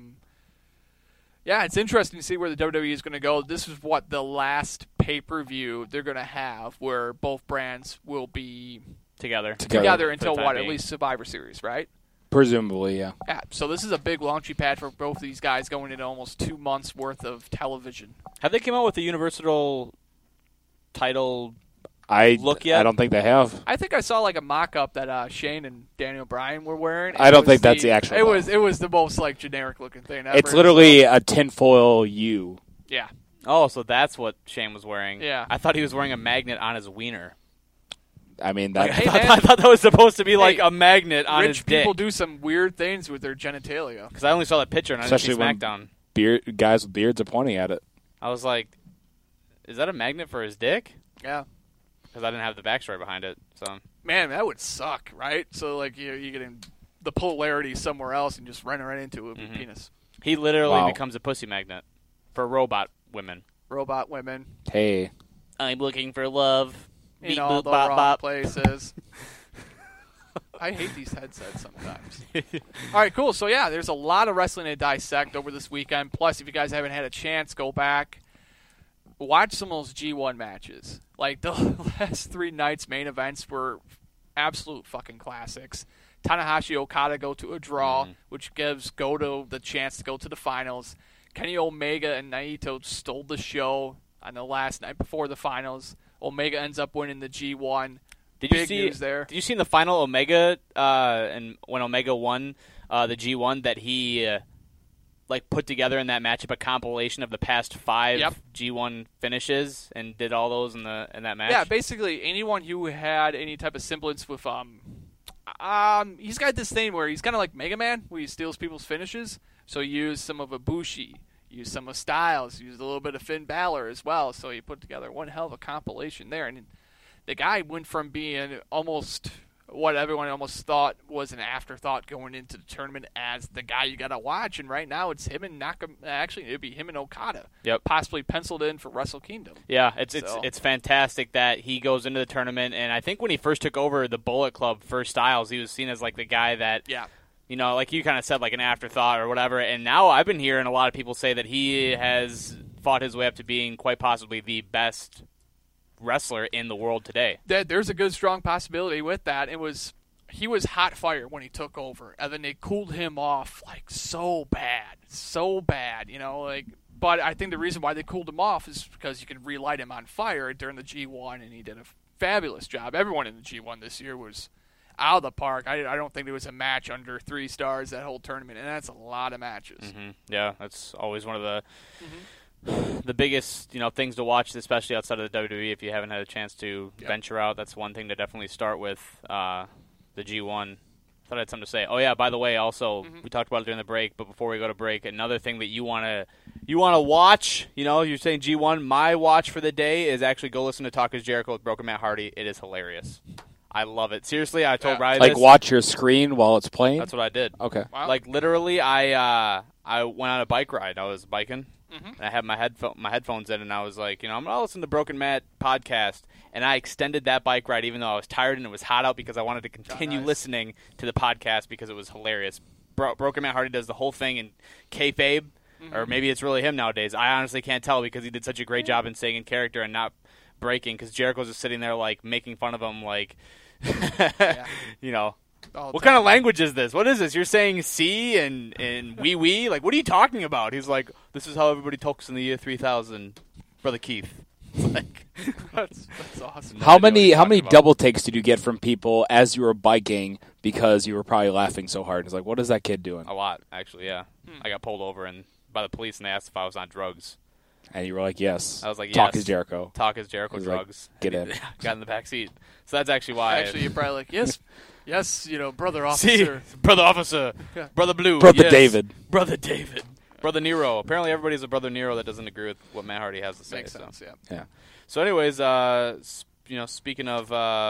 It's interesting to see where the WWE is going to go. This is what the last pay-per-view they're going to have, where both brands will be together until at least Survivor Series, right? Presumably, yeah. Yeah, so this is a big launching pad for both of these guys going into almost 2 months' worth of television. Have they come out with a Universal title look yet? I don't think they have. I think I saw a mock-up that Shane and Daniel Bryan were wearing. I don't think that's the actual It was the most generic-looking thing ever. It's literally a tinfoil U. Yeah. Oh, so that's what Shane was wearing. Yeah. I thought he was wearing a magnet on his wiener. I mean, I thought that was supposed to be a magnet on his dick. Rich people do some weird things with their genitalia. Because I only saw that picture and I didn't see SmackDown. Guys with beards are pointing at it. I was like, is that a magnet for his dick? Yeah. Because I didn't have the backstory behind it. So man, that would suck, right? So you get in the polarity somewhere else and just run right into it with a penis. He literally becomes a pussy magnet for robot women. Robot women. Hey. I'm looking for love. In all the wrong places. I hate these headsets sometimes. All right, cool. So, there's a lot of wrestling to dissect over this weekend. Plus, if you guys haven't had a chance, go back. Watch some of those G1 matches. The last 3 nights' main events were absolute fucking classics. Tanahashi Okada go to a draw, which gives Goto the chance to go to the finals. Kenny Omega and Naito stole the show. on the last night before the finals. Omega ends up winning the G1. Did Big you see? news there. Did you see in the final Omega and when Omega won the G1 that he like put together in that matchup a compilation of the past 5 G1 finishes and did all those in that match? Yeah, basically anyone who had any type of semblance with he's got this thing where he's kind of like Mega Man, where he steals people's finishes. So he used some of Ibushi, used some of Styles, used a little bit of Finn Balor as well. So he put together one hell of a compilation there. And the guy went from being almost what everyone almost thought was an afterthought going into the tournament as the guy you got to watch. And right now it's him and Actually, it'd be him and Okada. Yep. Possibly penciled in for Wrestle Kingdom. Yeah, it's fantastic that he goes into the tournament. And I think when he first took over the Bullet Club for Styles, he was seen as like the guy that, you know, like you kind of said, like an afterthought or whatever. And now I've been hearing a lot of people say that he has fought his way up to being quite possibly the best wrestler in the world today. There's a good strong possibility with that. He was hot fire when he took over, and then they cooled him off like so bad, you know, like. But I think the reason why they cooled him off is because you could relight him on fire during the G1, and he did a fabulous job. Everyone in the G1 this year was out of the park. I don't think there was a match under 3 stars that whole tournament, and that's a lot of matches. Mm-hmm. Yeah, that's always one of the biggest, you know, things to watch, especially outside of the WWE. If you haven't had a chance to venture out, that's one thing to definitely start with. The G1. Thought I had something to say. Oh yeah, by the way, also we talked about it during the break, but before we go to break, another thing that you wanna watch. You know, you're saying G1. My watch for the day is actually go listen to Talk Is Jericho with Broken Matt Hardy. It is hilarious. I love it. Seriously, I told Riley like this. Watch your screen while it's playing. That's what I did. Okay. Wow. Like literally, I went on a bike ride. I was biking. And I had my headphones in, and I was like, you know, I'm going to listen to Broken Matt podcast. And I extended that bike ride even though I was tired and it was hot out because I wanted to continue listening to the podcast because it was hilarious. Broken Matt Hardy does the whole thing in kayfabe, or maybe it's really him nowadays. I honestly can't tell because he did such a great job in staying in character and not breaking because Jericho's just sitting there, like, making fun of him, like, you know. What kind of language is this? What is this? You're saying "see" and "wee"? Like, what are you talking about? He's like, this is how everybody talks in the year 3000, Brother Keith. It's like, that's awesome. How many double takes did you get from people as you were biking because you were probably laughing so hard? It's like, what is that kid doing? A lot, actually, yeah. I got pulled over by the police, and they asked if I was on drugs. And you were like, yes. I was like, yes. Talk Is Jericho. Talk Is Jericho drugs. Like, get in. Got in the back seat. So that's actually why. Actually, you're probably like, yes, you know, brother officer. See, brother officer. Yeah. Brother Blue. Brother yes. David. Brother David. Brother Nero. Apparently everybody's a Brother Nero that doesn't agree with what Matt Hardy has to say. Makes sense, yeah. So anyways, you know, speaking of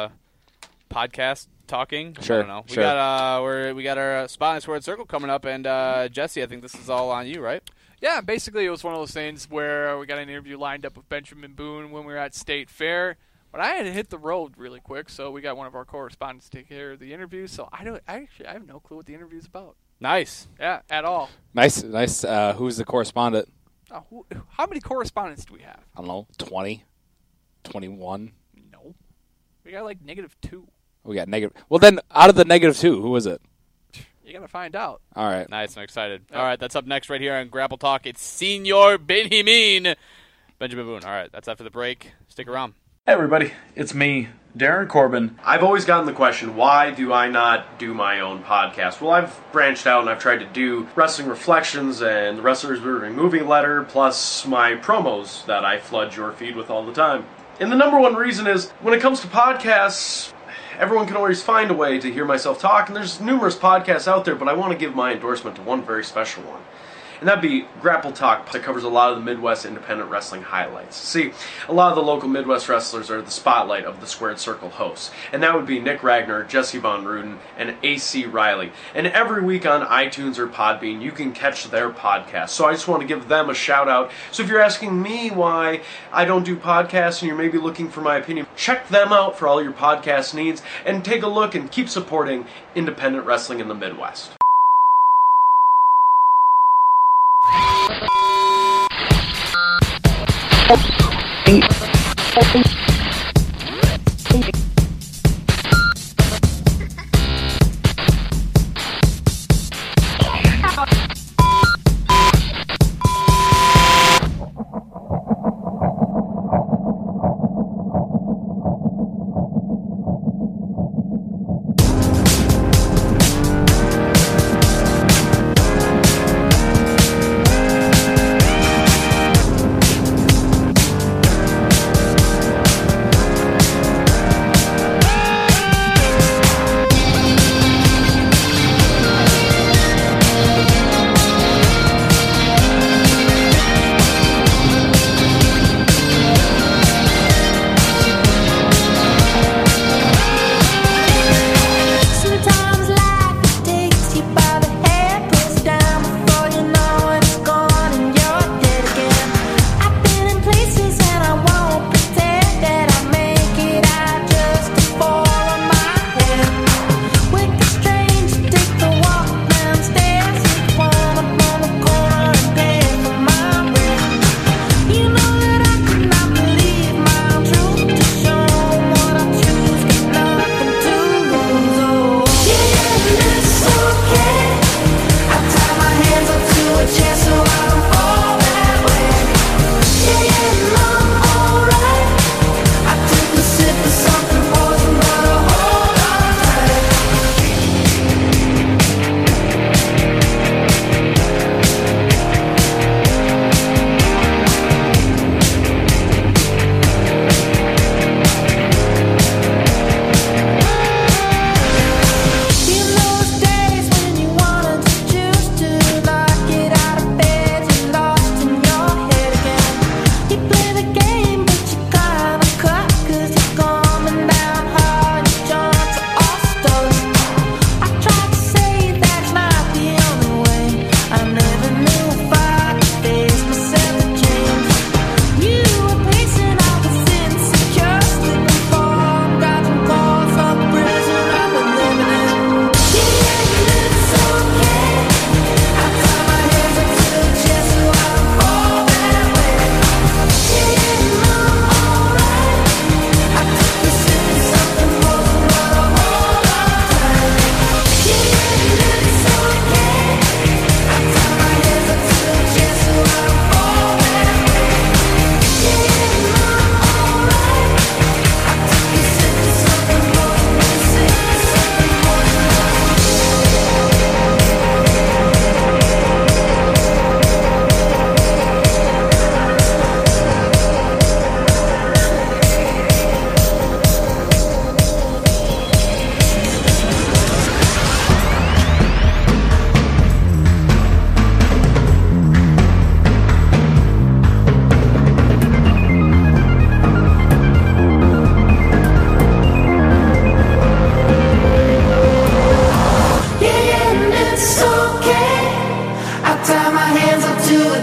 podcast talking, sure, I don't know. We got our Spot in Squared Circle coming up, and Jesse, I think this is all on you, right? Yeah, basically it was one of those things where we got an interview lined up with Benjamin Boone when we were at State Fair. But I had to hit the road really quick, so we got one of our correspondents to take care of the interview. So I have no clue what the interview's about. Nice. Yeah, at all. Nice. Who's the correspondent? How many correspondents do we have? I don't know, 20? 21? No. We got like -2. We got negative. Well, then, out of the -2, who was it? You got to find out. All right. Nice. I'm excited. All right, that's up next right here on Grapple Talk. It's Senior Benjamin Boone. All right, that's after the break. Stick around. Hey everybody, it's me, Darren Corbin. I've always gotten the question, why do I not do my own podcast? Well, I've branched out and I've tried to do Wrestling Reflections and the Wrestlers Movie Letter, plus my promos that I flood your feed with all the time. And the number one reason is, when it comes to podcasts, everyone can always find a way to hear myself talk, and there's numerous podcasts out there, but I want to give my endorsement to one very special one. And that'd be Grapple Talk, that covers a lot of the Midwest independent wrestling highlights. See, a lot of the local Midwest wrestlers are the spotlight of the Squared Circle hosts. And that would be Nick Ragnar, Jesse Von Ruden, and AC Riley. And every week on iTunes or Podbean, you can catch their podcast. So I just want to give them a shout out. So if you're asking me why I don't do podcasts and you're maybe looking for my opinion, check them out for all your podcast needs and take a look and keep supporting independent wrestling in the Midwest.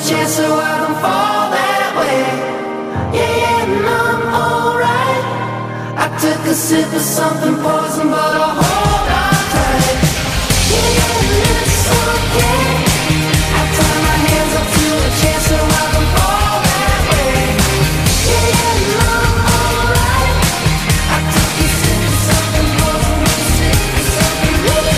chance so I don't fall that way. Yeah, and I'm alright. I took a sip of something poison, but I'll hold on tight. Yeah, and it's okay. I turn my hands up to a chance so I don't fall that way. Yeah, and I'm alright. I took a sip of something poison, a sip of something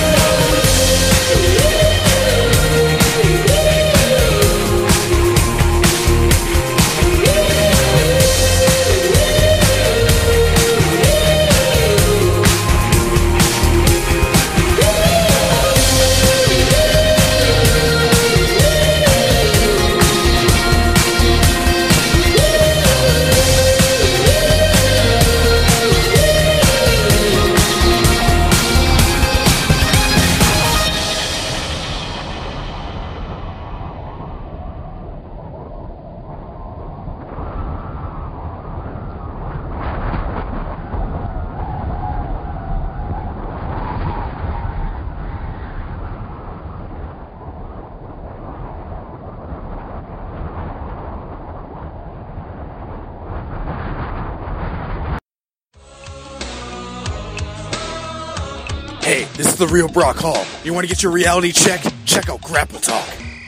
Hey, this is the real Brock Hall. You want to get your reality check? Check out Grapple Talk.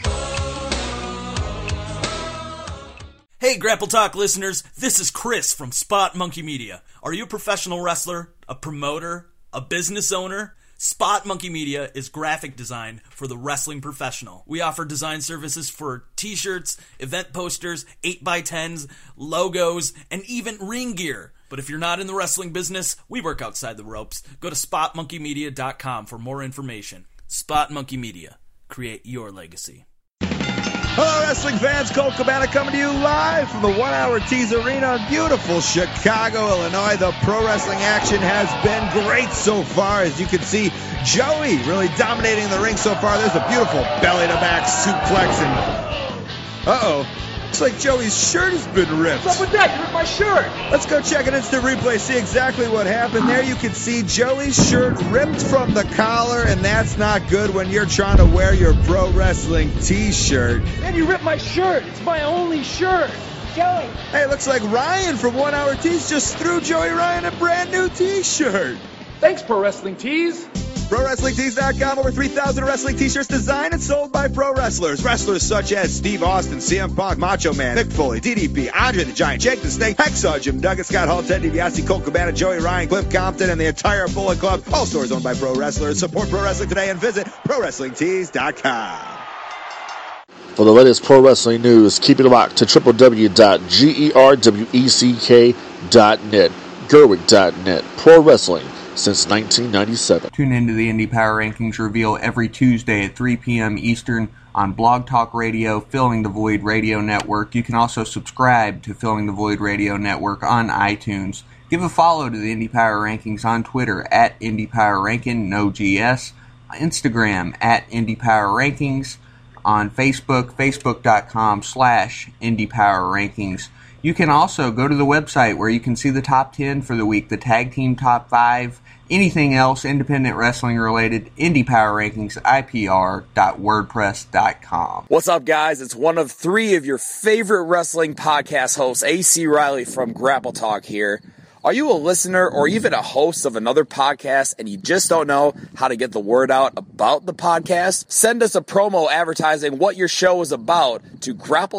Hey, Grapple Talk listeners, this is Chris from Spot Monkey Media. Are you a professional wrestler, a promoter, a business owner? Spot Monkey Media is graphic design for the wrestling professional. We offer design services for t-shirts, event posters, 8x10s, logos, and even ring gear. But if you're not in the wrestling business, we work outside the ropes. Go to spotmonkeymedia.com for more information. Spot Monkey Media. Create your legacy. Hello, wrestling fans. Colt Cabana coming to you live from the 1 Hour Tease Arena in beautiful Chicago, Illinois. The pro wrestling action has been great so far. As you can see, Joey really dominating the ring so far. There's a beautiful belly-to-back suplex. And uh-oh. Looks like Joey's shirt has been ripped. What's up with that? You ripped my shirt. Let's go check an instant replay, see exactly what happened. There you can see Joey's shirt ripped from the collar, and that's not good when you're trying to wear your pro wrestling t-shirt. Man, you ripped my shirt. It's my only shirt. Joey. Hey, looks like Ryan from 1 Hour Tees just threw Joey Ryan a brand new t-shirt. Thanks, Pro Wrestling Tees. ProWrestlingTees.com, over 3,000 wrestling t-shirts designed and sold by pro wrestlers. Wrestlers such as Steve Austin, CM Punk, Macho Man, Mick Foley, DDP, Andre the Giant, Jake the Snake, Hacksaw Jim Duggan, Scott Hall, Ted DiBiase, Colt Cabana, Joey Ryan, Cliff Compton, and the entire Bullet Club. All stores owned by pro wrestlers. Support pro wrestling today and visit ProWrestlingTees.com. For the latest pro wrestling news, keep it locked to www.gerweck.net, Gerwick.net, pro wrestling since 1997. Tune into the Indie Power Rankings reveal every Tuesday at 3 p.m. Eastern on Blog Talk Radio, Filling the Void Radio Network. You can also subscribe to Filling the Void Radio Network on iTunes. Give a follow to the Indie Power Rankings on Twitter at Indie Power Ranking, no GS, Instagram at Indie Power Rankings, on Facebook, facebook.com/Indie Power Rankings. You can also go to the website where you can see the top 10 for the week, the tag team top 5, anything else independent wrestling related, Indie Power Rankings, IPR.wordpress.com. What's up, guys? It's one of 3 of your favorite wrestling podcast hosts, AC Riley from Grapple Talk here. Are you a listener or even a host of another podcast and you just don't know how to get the word out about the podcast? Send us a promo advertising what your show is about to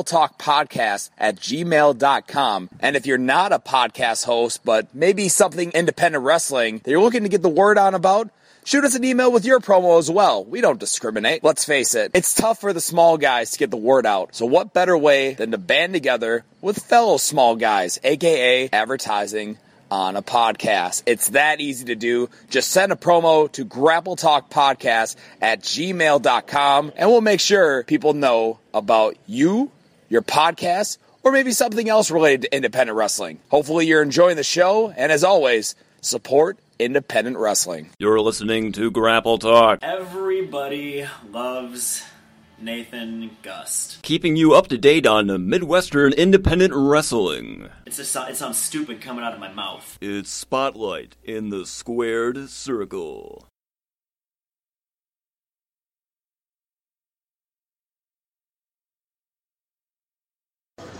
grappletalkpodcast@gmail.com. And if you're not a podcast host, but maybe something independent wrestling that you're looking to get the word on about, shoot us an email with your promo as well. We don't discriminate. Let's face it, it's tough for the small guys to get the word out. So what better way than to band together with fellow small guys, aka advertising on a podcast. It's that easy to do. Just send a promo to grappletalkpodcast@gmail.com and we'll make sure people know about you, your podcast, or maybe something else related to independent wrestling. Hopefully you're enjoying the show, and as always, support independent wrestling. You're listening to Grapple Talk. Everybody loves Nathan Gust. Keeping you up to date on Midwestern independent wrestling. It sounds stupid coming out of my mouth. It's Spotlight in the Squared Circle.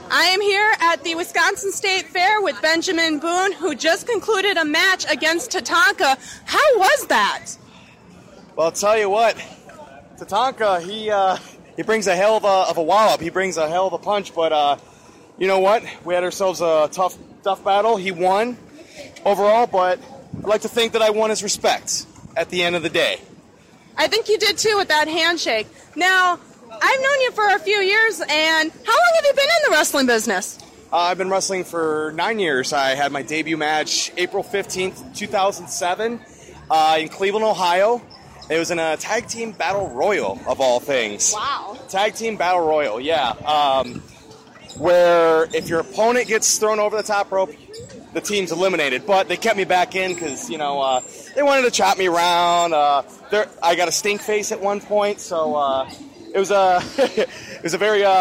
I am here at the Wisconsin State Fair with Benjamin Boone, who just concluded a match against Tatanka. How was that? Well, I'll tell you what, Tatanka, he brings a hell of a wallop. He brings a hell of a punch, but you know what? We had ourselves a tough battle. He won overall, but I'd like to think that I won his respect at the end of the day. I think you did too with that handshake. Now, I've known you for a few years, and how long have you been in the wrestling business? I've been wrestling for 9 years. I had my debut match April 15th, 2007 in Cleveland, Ohio. It was in a tag team battle royal, of all things. Wow. Tag team battle royal, yeah. Where if your opponent gets thrown over the top rope, the team's eliminated. But they kept me back in because, you know, they wanted to chop me around. I got a stink face at one point, so it was a it was a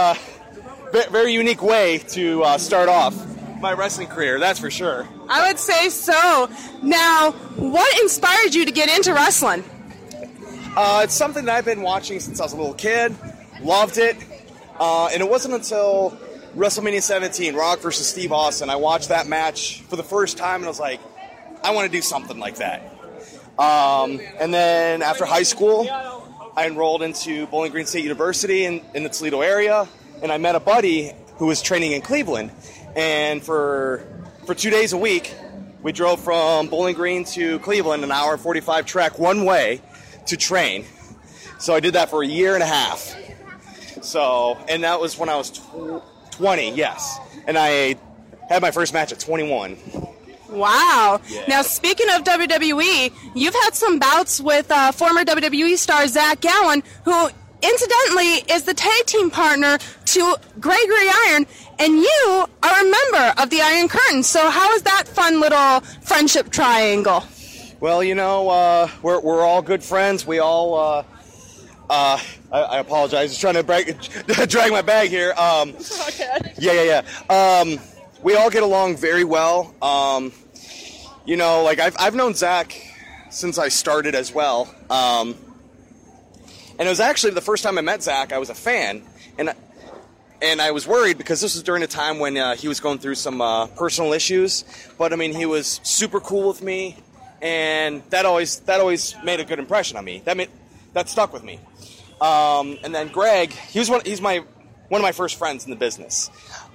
very unique way to start off my wrestling career, that's for sure. I would say so. Now, what inspired you to get into wrestling? It's something that I've been watching since I was a little kid. Loved it. And it wasn't until WrestleMania 17, Rock versus Steve Austin, I watched that match for the first time and I was like, I want to do something like that. And then after high school, I enrolled into Bowling Green State University in the Toledo area, and I met a buddy who was training in Cleveland. And for 2 days a week, we drove from Bowling Green to Cleveland, an hour and 45 trek one way to train. So I did that for a year and a half. So, and that was when I was 20, yes. And I had my first match at 21. Wow. Yeah. Now, speaking of WWE, you've had some bouts with former WWE star Zach Gowen, who incidentally is the tag team partner to Gregory Iron, and you are a member of the Iron Curtain. So how is that fun little friendship triangle? Well, you know, we're all good friends. We all, I apologize. I was trying to drag my bag here. Okay. Yeah. We all get along very well. You know, like I've known Zach since I started as well. And it was actually the first time I met Zach, I was a fan. And I was worried because this was during a time when he was going through some personal issues. But, I mean, he was super cool with me. And that always made a good impression on me. That stuck with me. And then Greg, he's one of my first friends in the business.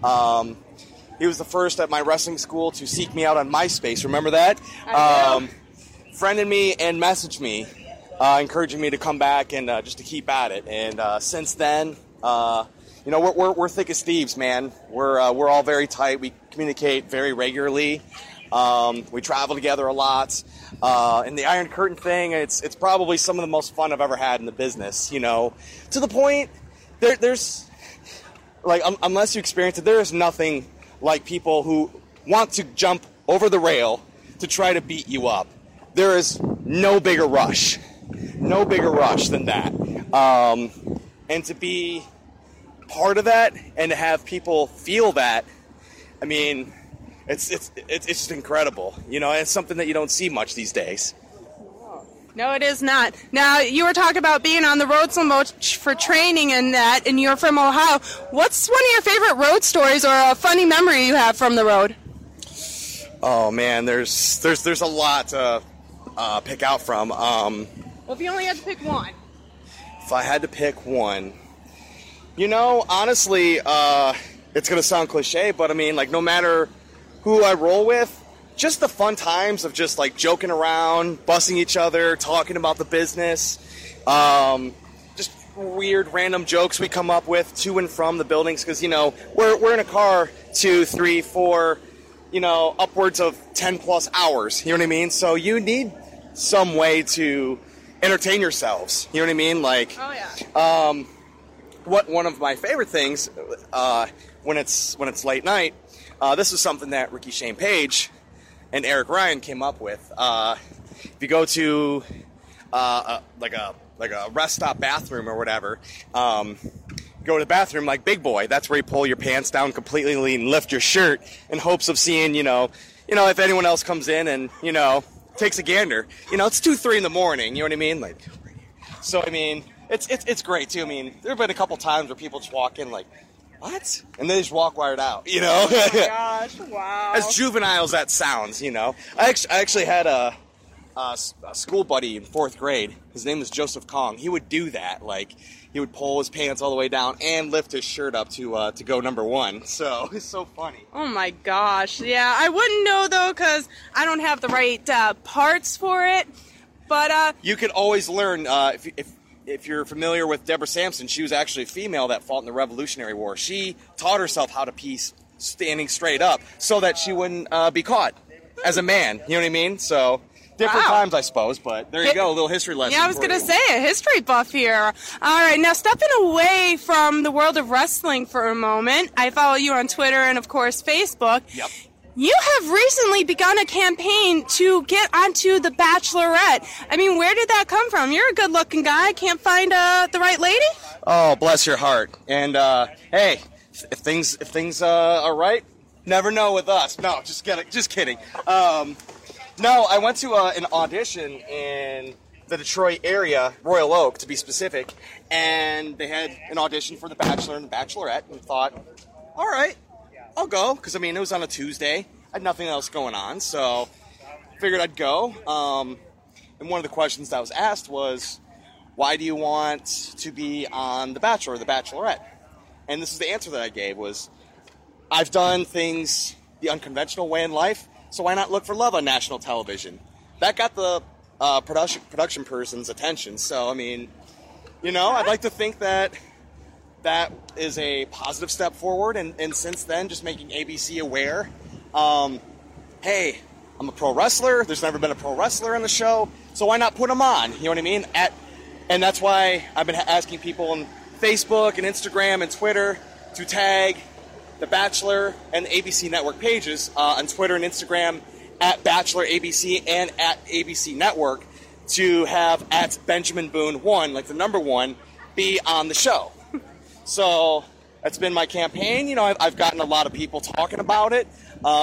He was the first at my wrestling school to seek me out on MySpace. Remember that? Friended me and messaged me, encouraging me to come back and just to keep at it. And since then, you know, we're thick as thieves, man. We're all very tight. We communicate very regularly. We travel together a lot. And the Iron Curtain thing, it's probably some of the most fun I've ever had in the business. You know, to the point there's like unless you experience it, there is nothing like people who want to jump over the rail to try to beat you up. There is no bigger rush than that. And to be part of that and to have people feel that, I mean, it's just incredible. You know, it's something that you don't see much these days. No, it is not. Now, you were talking about being on the road so much for training and that, and you're from Ohio. What's one of your favorite road stories or a funny memory you have from the road? Oh, man, there's a lot to pick out from. Well, if you only had to pick one. If I had to pick one, you know, honestly, it's going to sound cliche, but I mean, like, no matter who I roll with, just the fun times of just like joking around, busting each other, talking about the business, just weird random jokes we come up with to and from the buildings, because, you know, we're in a car 2, 3, 4, you know, upwards of 10 plus hours, you know what I mean? So you need some way to entertain yourselves, you know what I mean? Like, oh yeah. One of my favorite things when it's late night, this is something that Ricky Shane Page and Eric Ryan came up with. If you go to like a rest stop bathroom or whatever, go to the bathroom like Big Boy. That's where you pull your pants down completely and lift your shirt in hopes of seeing, you know, if anyone else comes in and, you know, takes a gander. You know, it's 2, 3 in the morning. You know what I mean? Like, so I mean, it's great too. I mean, there have been a couple times where people just walk in like, what? And they just walk right out, you know? Oh my gosh, wow. As juvenile as that sounds, you know. I actually had a school buddy in 4th grade. His name was Joseph Kong. He would do that. Like, he would pull his pants all the way down and lift his shirt up to go number 1. So, it's so funny. Oh my gosh, yeah. I wouldn't know, though, because I don't have the right parts for it. But you could always learn, if you're familiar with Deborah Sampson, she was actually a female that fought in the Revolutionary War. She taught herself how to piece standing straight up so that she wouldn't be caught as a man. You know what I mean? So, different times, I suppose, but there you go, a little history lesson. Yeah, I was going to say, a history buff here. All right, now stepping away from the world of wrestling for a moment, I follow you on Twitter and, of course, Facebook. Yep. You have recently begun a campaign to get onto The Bachelorette. I mean, where did that come from? You're a good-looking guy. Can't find the right lady? Oh, bless your heart. And, hey, if things are right, never know with us. No, just kidding. No, I went to an audition in the Detroit area, Royal Oak, to be specific, and they had an audition for The Bachelor and The Bachelorette, and thought, all right, I'll go, because, I mean, it was on a Tuesday. I had nothing else going on, so figured I'd go. And one of the questions that was asked was, why do you want to be on The Bachelor or The Bachelorette? And this is the answer that I gave was, I've done things the unconventional way in life, so why not look for love on national television? That got the production person's attention, so, I mean, you know, I'd like to think that is a positive step forward, and since then, just making ABC aware. Hey, I'm a pro wrestler. There's never been a pro wrestler on the show, so why not put them on? You know what I mean? And that's why I've been asking people on Facebook and Instagram and Twitter to tag The Bachelor and the ABC Network pages on Twitter and Instagram at Bachelor ABC and at ABC Network to have at Benjamin Boone 1, like the number 1, be on the show. So that's been my campaign. You know, I've gotten a lot of people talking about it.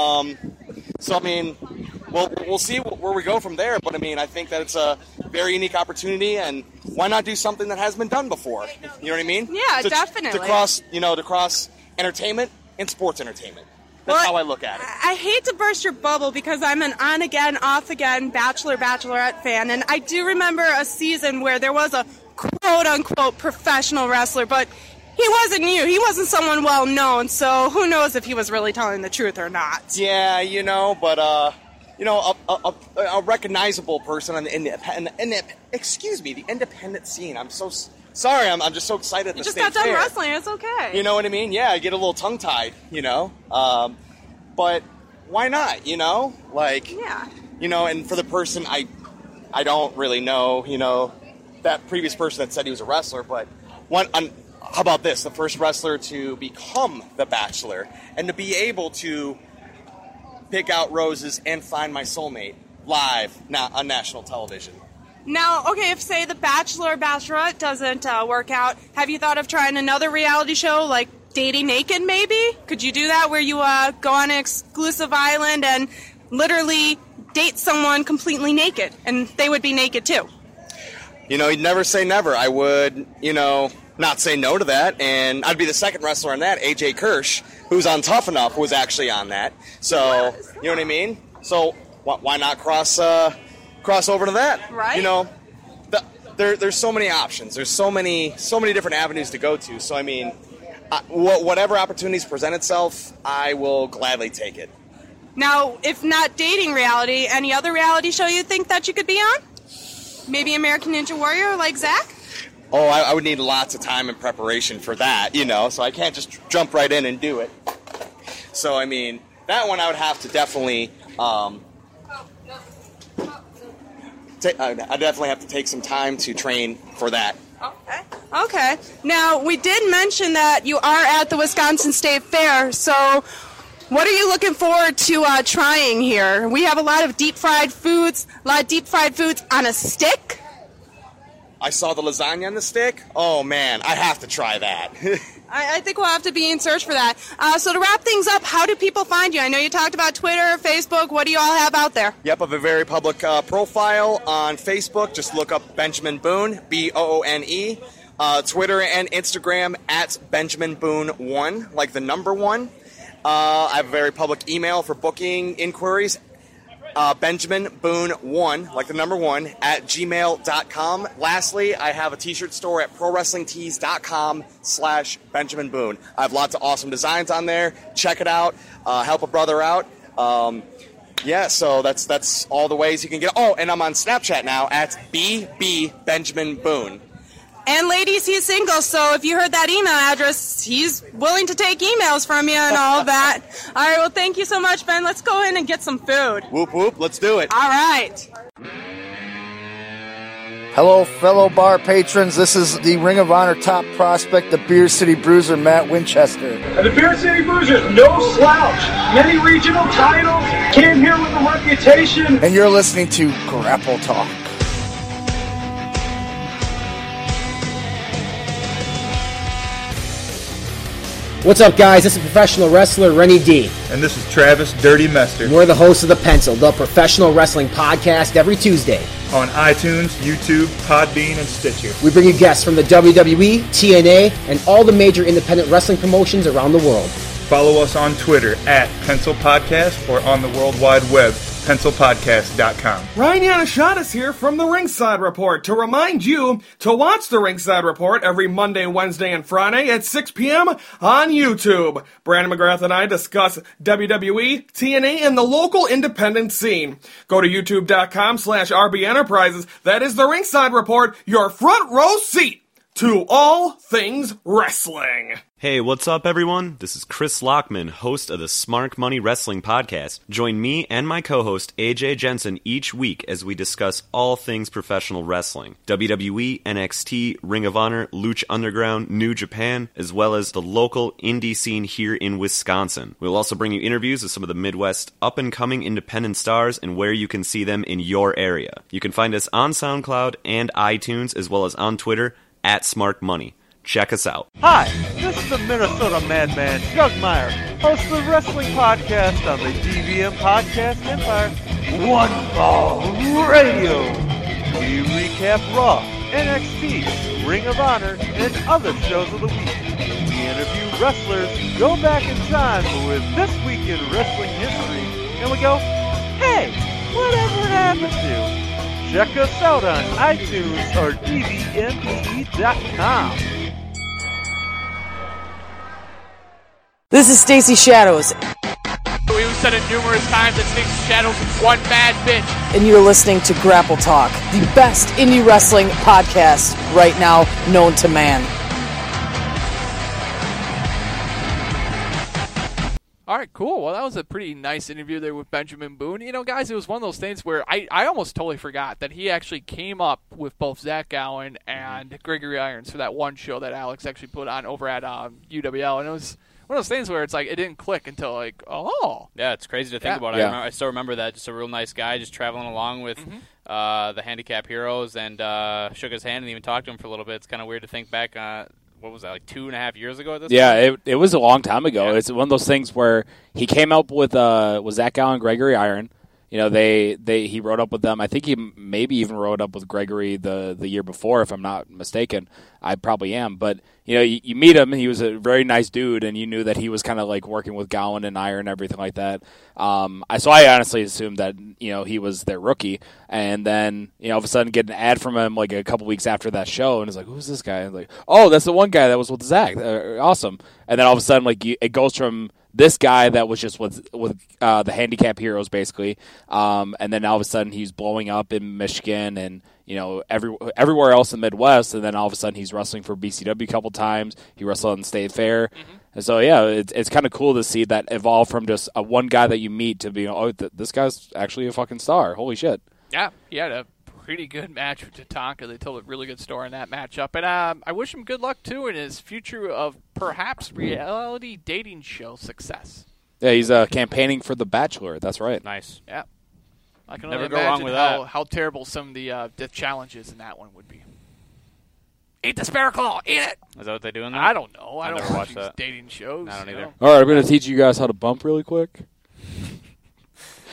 So, I mean, we'll see where we go from there. But, I mean, I think that it's a very unique opportunity, and why not do something that hasn't been done before? You know what I mean? Yeah, definitely. To cross entertainment and sports entertainment. That's how I look at it. I hate to burst your bubble because I'm an on-again, off-again Bachelor/Bachelorette fan, and I do remember a season where there was a quote-unquote professional wrestler, but he wasn't you. He wasn't someone well-known, so who knows if he was really telling the truth or not. Yeah, you know, but, a recognizable person on the independent scene. I'm so sorry. I'm just so excited. You just got done wrestling. It's okay. You know what I mean? Yeah, I get a little tongue-tied, you know. But why not, you know? Like, yeah. You know, and for the person, I don't really know, you know, that previous person that said he was a wrestler, but how about this? The first wrestler to become The Bachelor and to be able to pick out roses and find my soulmate live, not on national television. Now, okay, if, say, The Bachelor or Bachelorette doesn't work out, have you thought of trying another reality show, like Dating Naked, maybe? Could you do that where you go on an exclusive island and literally date someone completely naked, and they would be naked, too? You know, you'd never say never. I would, you know, not say no to that, and I'd be the second wrestler on that, AJ Kirsch, who's on Tough Enough, who was actually on that. So, you know what I mean? So, why not cross over to that? Right. You know, there's so many options. There's so many different avenues to go to. So, I mean, whatever opportunities present itself, I will gladly take it. Now, if not dating reality, any other reality show you think that you could be on? Maybe American Ninja Warrior like Zach? Oh, I would need lots of time and preparation for that, you know, so I can't just jump right in and do it. So, I mean, that one I would have to definitely, I definitely have to take some time to train for that. Okay. Now, we did mention that you are at the Wisconsin State Fair, so what are you looking forward to trying here? We have a lot of deep-fried foods on a stick. I saw the lasagna on the stick. Oh, man, I have to try that. I think we'll have to be in search for that. So to wrap things up, how do people find you? I know you talked about Twitter, Facebook. What do you all have out there? Yep, I have a very public profile on Facebook. Just look up Benjamin Boone, Boone. Twitter and Instagram at Benjamin Boone 1, like the number 1. I have a very public email for booking inquiries. Benjamin Boone 1, like the number 1, at gmail.com. Lastly, I have a t-shirt store at prowrestlingtees.com/Benjamin Boone. I have lots of awesome designs on there. Check it out. Help a brother out. So that's all the ways you can get. Oh, and I'm on Snapchat now at BB Benjamin Boone. And ladies, he's single, so if you heard that email address, he's willing to take emails from you and all that. All right, well, thank you so much, Ben. Let's go in and get some food. Whoop, whoop, let's do it. All right. Hello, fellow bar patrons. This is the Ring of Honor top prospect, the Beer City Bruiser, Matt Winchester. And the Beer City Bruiser, no slouch. Many regional titles, came here with a reputation. And you're listening to Grapple Talk. What's up, guys? This is professional wrestler Rennie D. And this is Travis Dirty Mester. And we're the hosts of The Pencil, the professional wrestling podcast, every Tuesday. On iTunes, YouTube, Podbean, and Stitcher. We bring you guests from the WWE, TNA, and all the major independent wrestling promotions around the world. Follow us on Twitter at Pencil Podcast or on the World Wide Web, pencilpodcast.com. Ryan Yannishatis here from the Ringside Report to remind you to watch the Ringside Report every Monday, Wednesday, and Friday at 6 p.m. on YouTube. Brandon McGrath and I discuss WWE, TNA, and the local independent scene. Go to youtube.com/RB Enterprises. That is the Ringside Report, your front row seat to all things wrestling. Hey, what's up, everyone? This is Chris Lockman, host of the Smart Money Wrestling Podcast. Join me and my co-host, AJ Jensen, each week as we discuss all things professional wrestling. WWE, NXT, Ring of Honor, Lucha Underground, New Japan, as well as the local indie scene here in Wisconsin. We'll also bring you interviews with some of the Midwest up-and-coming independent stars and where you can see them in your area. You can find us on SoundCloud and iTunes, as well as on Twitter, at Smart Money. Check us out. Hi, this is the Minnesota Madman, Doug Meyer, host of the wrestling podcast on the DVM Podcast Empire, One Ball Radio. We recap Raw, NXT, Ring of Honor, and other shows of the week. We interview wrestlers, go back in time with This Week in Wrestling History, and we go, hey, whatever happened to? Check us out on iTunes or dvmpe.com. This is Stacy Shadows. We've said it numerous times that Stacy Shadows is one bad bitch. And you're listening to Grapple Talk, the best indie wrestling podcast right now known to man. All right, cool. Well, that was a pretty nice interview there with Benjamin Boone. You know, guys, it was one of those things where I almost totally forgot that he actually came up with both Zach Gowen and Gregory Irons for that one show that Alex actually put on over at UWL. And it was one of those things where it's like it didn't click until like, oh. Yeah, it's crazy to think about. Yeah. I still remember that. Just a real nice guy just traveling along with the Handicap Heroes and shook his hand and even talked to him for a little bit. It's kind of weird to think back what was that, like 2.5 years ago at this point? It was a long time ago. Yeah. It's one of those things where he came up with Zach Gowen and Gregory Iron. You know, he rode up with them. I think he maybe even rode up with Gregory the year before, if I'm not mistaken. I probably am. But, you know, you meet him, and he was a very nice dude, and you knew that he was kind of like working with Gowen and Iron and everything like that. So I honestly assumed that, you know, he was their rookie. And then, you know, all of a sudden get an ad from him like a couple weeks after that show, and it's like, who's this guy? And like, oh, that's the one guy that was with Zach. Awesome. And then all of a sudden, like, it goes from this guy that was just with the Handicap Heroes, basically, and then all of a sudden he's blowing up in Michigan and, you know, everywhere else in the Midwest, and then all of a sudden he's wrestling for BCW a couple times. He wrestled on the State Fair. And so, yeah, it's kind of cool to see that evolve from just a one guy that you meet to be, this guy's actually a fucking star. Holy shit. Yeah, he had a pretty good match with Tatanka. They told a really good story in that matchup. And I wish him good luck, too, in his future of perhaps reality dating show success. Yeah, he's campaigning for The Bachelor. That's right. Nice. Yeah. I can never only go wrong with imagine that. how terrible some of the challenges in that one would be. Eat the spare claw! Eat it! Is that what they do in there? I don't know. I don't never watch watched these that. dating shows. I don't either. All right, I'm going to teach you guys how to bump really quick.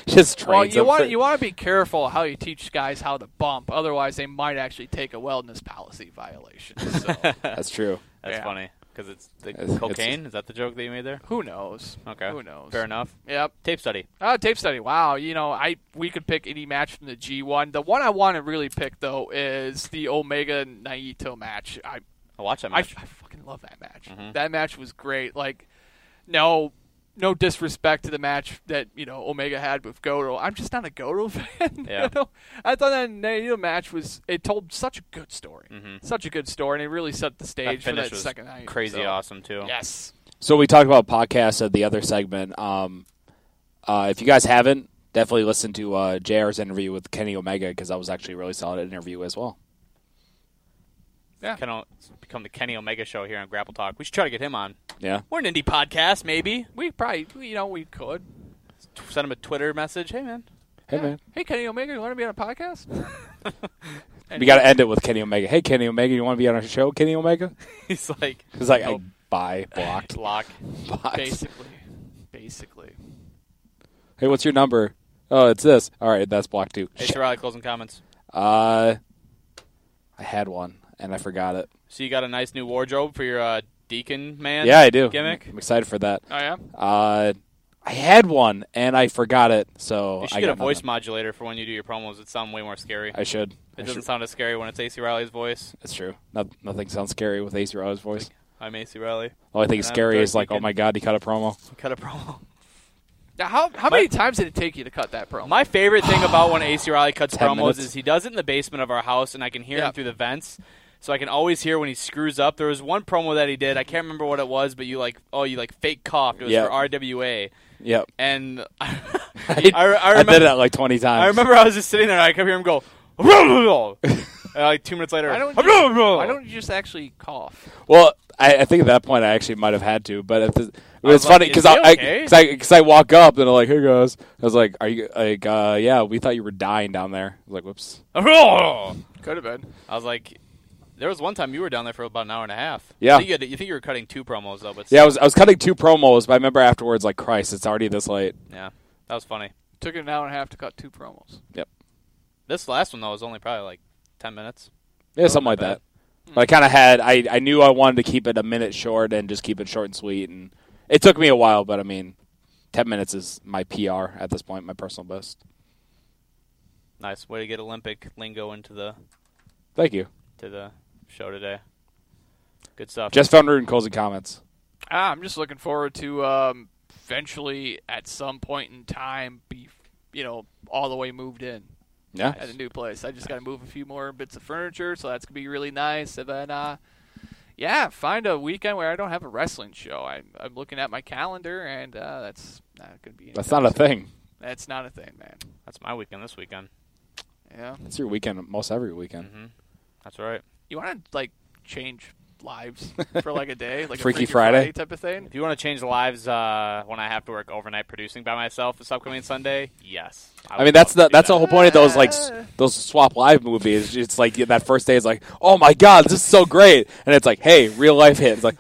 just trains Well, them. you want to be careful how you teach guys how to bump. Otherwise, they might actually take a wellness policy violation. So. That's true. That's Yeah. funny. Because it's the It's- cocaine? Is that the joke that you made there? Who knows? Okay. Who knows? Fair enough. Yep. Tape study. Tape study. Wow. We could pick any match from the G1. The one I want to really pick, though, is the Omega Naito match. I'll watch that match. I fucking love that match. Mhm. That match was great. Like, no disrespect to the match that Omega had with Goto. I'm just not a Goto fan. Yeah. I thought that Naito match told such a good story, Mhm. such a good story, and it really set the stage for finish that was second night. crazy So, awesome, too. Yes. So we talked about podcasts at the other segment. If you guys haven't, definitely listen to JR's interview with Kenny Omega because that was actually a really solid interview as well. Yeah. It's become the Kenny Omega show here on Grapple Talk. We should try to get him on. Yeah. We're an indie podcast, maybe. We probably, we could. Send him a Twitter message. Hey, man. Hey, man. Hey, Kenny Omega, you want to be on a podcast? We got to end it with Kenny Omega. Hey, Kenny Omega, you want to be on our show, Kenny Omega? He's like, nope. Bye, blocked. Block. Basically. Hey, what's your number? Oh, it's this. All right, that's blocked too. Hey, Riley, closing comments. I had one, and I forgot it. So you got a nice new wardrobe for your Deacon man Yeah, I do. gimmick? I'm excited for that. Oh, yeah? I had one, and I forgot it, so You should I get got a voice nothing. modulator for when you do your promos. It sounds way more scary. I should. It I doesn't should. sound as scary when it's AC Riley's voice. It's true. Nothing sounds scary with AC Riley's voice. I'm AC Riley. The only thing And I'm scary Doug is like, Deacon. oh my god, he cut a promo. Cut a promo. Now, how many times did it take you to cut that promo? My favorite thing about when AC Riley cuts 10 promos minutes. is he does it in the basement of our house, and I can hear him Yeah. through the vents. So I can always hear when he screws up. There was one promo that he did. I can't remember what it was, but you fake coughed. It was Yep. for RWA. Yep. And I I remember, did it like 20 times. I remember I was just sitting there, and I could hear him go, and like 2 minutes later, Why don't you just actually cough? Well, I think at that point I actually might have had to, but it was was funny like, because is he okay? I walk up and I'm like, "Hey guys," I was like, "Are you like yeah? We thought you were dying down there." I was like, "Whoops." Could have been. I was like, there was one time you were down there for about an hour and a half. Yeah. You think you were cutting 2 promos, though. But Yeah, I was cutting 2 promos, but I remember afterwards, like, Christ, it's already this late. Yeah, that was funny. Took it an hour and a half to cut 2 promos. Yep. This last one, though, was only probably like 10 minutes. Yeah, something like that. But I kind of had, I knew I wanted to keep it a minute short and just keep it short and sweet. And it took me a while, but I mean, 10 minutes is my PR at this point, my personal best. Nice way to get Olympic lingo into the Thank you. to the show today. Good stuff. Just found Root and closing comments. I'm just looking forward to eventually, at some point in time, be all the way moved in. Yeah. At a new place. I just got to move a few more bits of furniture, so that's gonna be really nice. And then, find a weekend where I don't have a wrestling show. I'm looking at my calendar, and that's not gonna be. That's not a thing. That's not a thing, man. That's my weekend this weekend. Yeah. It's your weekend, most every weekend. Mm-hmm. That's right. You want to change lives for like a day, like Freaky a Freaky Friday type of thing? If you want to change lives when I have to work overnight producing by myself this upcoming Sunday, yes. I mean, that's the whole point of those those swap live movies. It's like that first day is like, oh my god, this is so great, and it's like, hey, real life hit. It's like,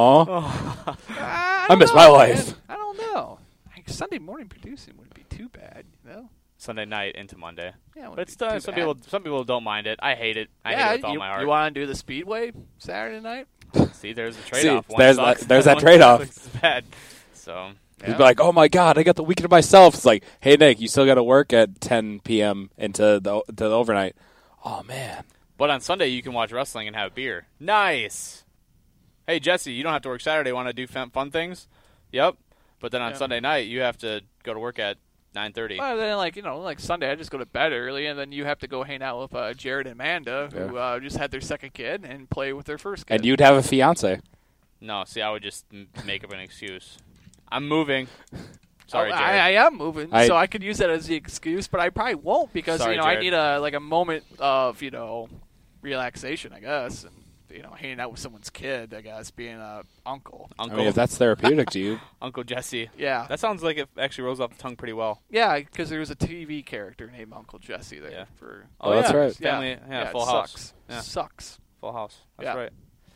aw, I miss my life. Man. I don't know. Sunday morning producing wouldn't be too bad, Sunday night into Monday. Yeah, but it's some people don't mind it. I hate it. I hate it with all my heart. You want to do the Speedway Saturday night? See, there's a trade-off. There's that trade-off. It's bad. So you'd be like, oh my god, I got the weekend to myself. It's like, hey Nick, you still got to work at 10 p.m. into the overnight. Oh man. But on Sunday you can watch wrestling and have beer. Nice. Hey Jesse, you don't have to work Saturday. Want to do fun things? Yep. But then on Sunday night you have to go to work at 9:30. Well, then like Sunday, I just go to bed early, and then you have to go hang out with Jared and Amanda, who just had their second kid, and play with their first kid. And you'd have a fiance. No, see, I would just make up an excuse. I'm moving. Sorry, Jared. I am moving, so I could use that as the excuse, but I probably won't because Sorry, I need a moment of relaxation, I guess, and hanging out with someone's kid, I guess, being an uncle. I mean, if that's therapeutic to you. Uncle Jesse. Yeah. That sounds like it actually rolls off the tongue pretty well. Yeah, because there was a TV character named Uncle Jesse there. Yeah. That's right. Family, Full House. Sucks. Yeah. Sucks. Full House. That's right.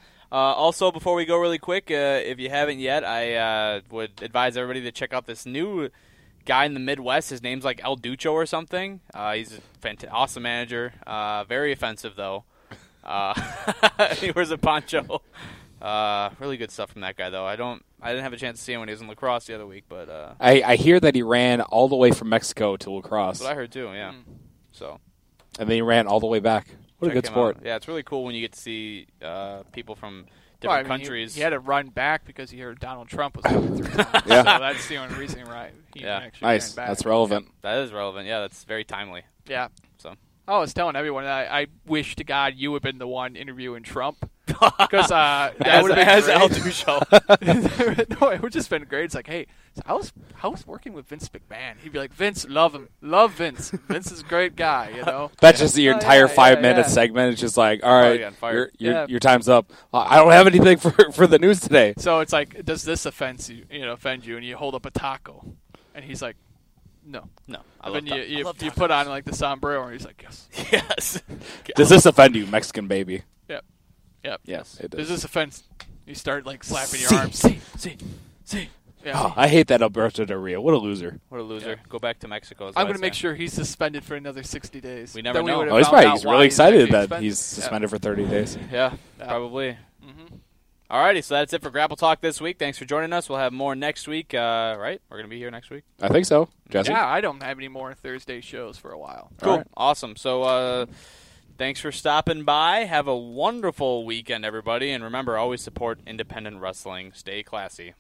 Also, before we go really quick, if you haven't yet, I would advise everybody to check out this new guy in the Midwest. His name's like El Ducho or something. He's a awesome manager. Very offensive, though. He wears a poncho. Really good stuff from that guy, though. I didn't have a chance to see him when he was in La Crosse the other week, but I hear that he ran all the way from Mexico to La Crosse. That's what I heard too. Yeah. So. And then he ran all the way back. What a good sport! Yeah, it's really cool when you get to see people from different countries. He had to run back because he heard Donald Trump was coming through town. Yeah. So that's the only reason, right? He actually Nice. ran back. That's relevant. That is relevant. Yeah, that's very timely. Yeah. So. I was telling everyone that I wish to God you would have been the one interviewing Trump. Because that would have been El great. Ducho. No, it would just been great. It's like, hey, so I was working with Vince McMahon. He'd be like, Vince, love him. Love Vince. Vince is a great guy, you know? That's just your entire 5-minute segment. It's just like, all right, your time's up. I don't have anything for the news today. So it's like, does this offend you? And you hold up a taco. And he's like, no. I then love you put on like the sombrero, and he's like, yes. Yes. Does this offend you, Mexican baby? Yep. Yes, it does. does. This offense? You start like slapping your arms. See. Yeah. Oh, I hate that Alberto Del Rio. What a loser. What a loser. Go back to Mexico. I'm going to make sure he's suspended for another 60 days. We never know. He's really excited that he's suspended for 30 days. Yeah, probably. Mm-hmm. Alrighty, so that's it for Grapple Talk this week. Thanks for joining us. We'll have more next week, right? We're going to be here next week? I think so. Jesse? Yeah, I don't have any more Thursday shows for a while. Cool. Right. Awesome. So, thanks for stopping by. Have a wonderful weekend, everybody. And remember, always support independent wrestling. Stay classy.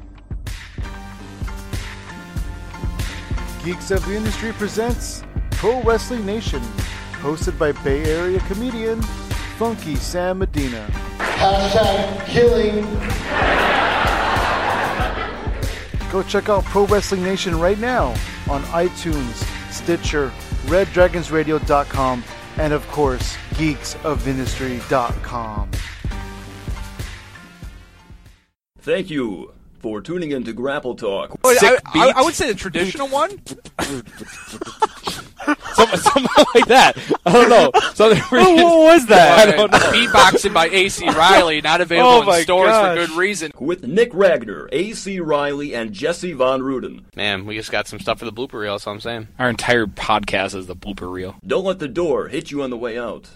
Geeks of the Industry presents Pro Wrestling Nation, hosted by Bay Area comedian Funky Sam Medina. #killing. Go check out Pro Wrestling Nation right now on iTunes, Stitcher, RedDragonsRadio.com, and of course, GeeksOfIndustry.com. Thank you for tuning in to Grapple Talk. I would say the traditional one. Something like that. I don't know. What was that? I don't know. Beatboxing by A.C. Riley, not available in stores for good reason. With Nick Ragnar, A.C. Riley, and Jesse Von Ruden. Man, we just got some stuff for the blooper reel, that's all I'm saying. Our entire podcast is the blooper reel. Don't let the door hit you on the way out.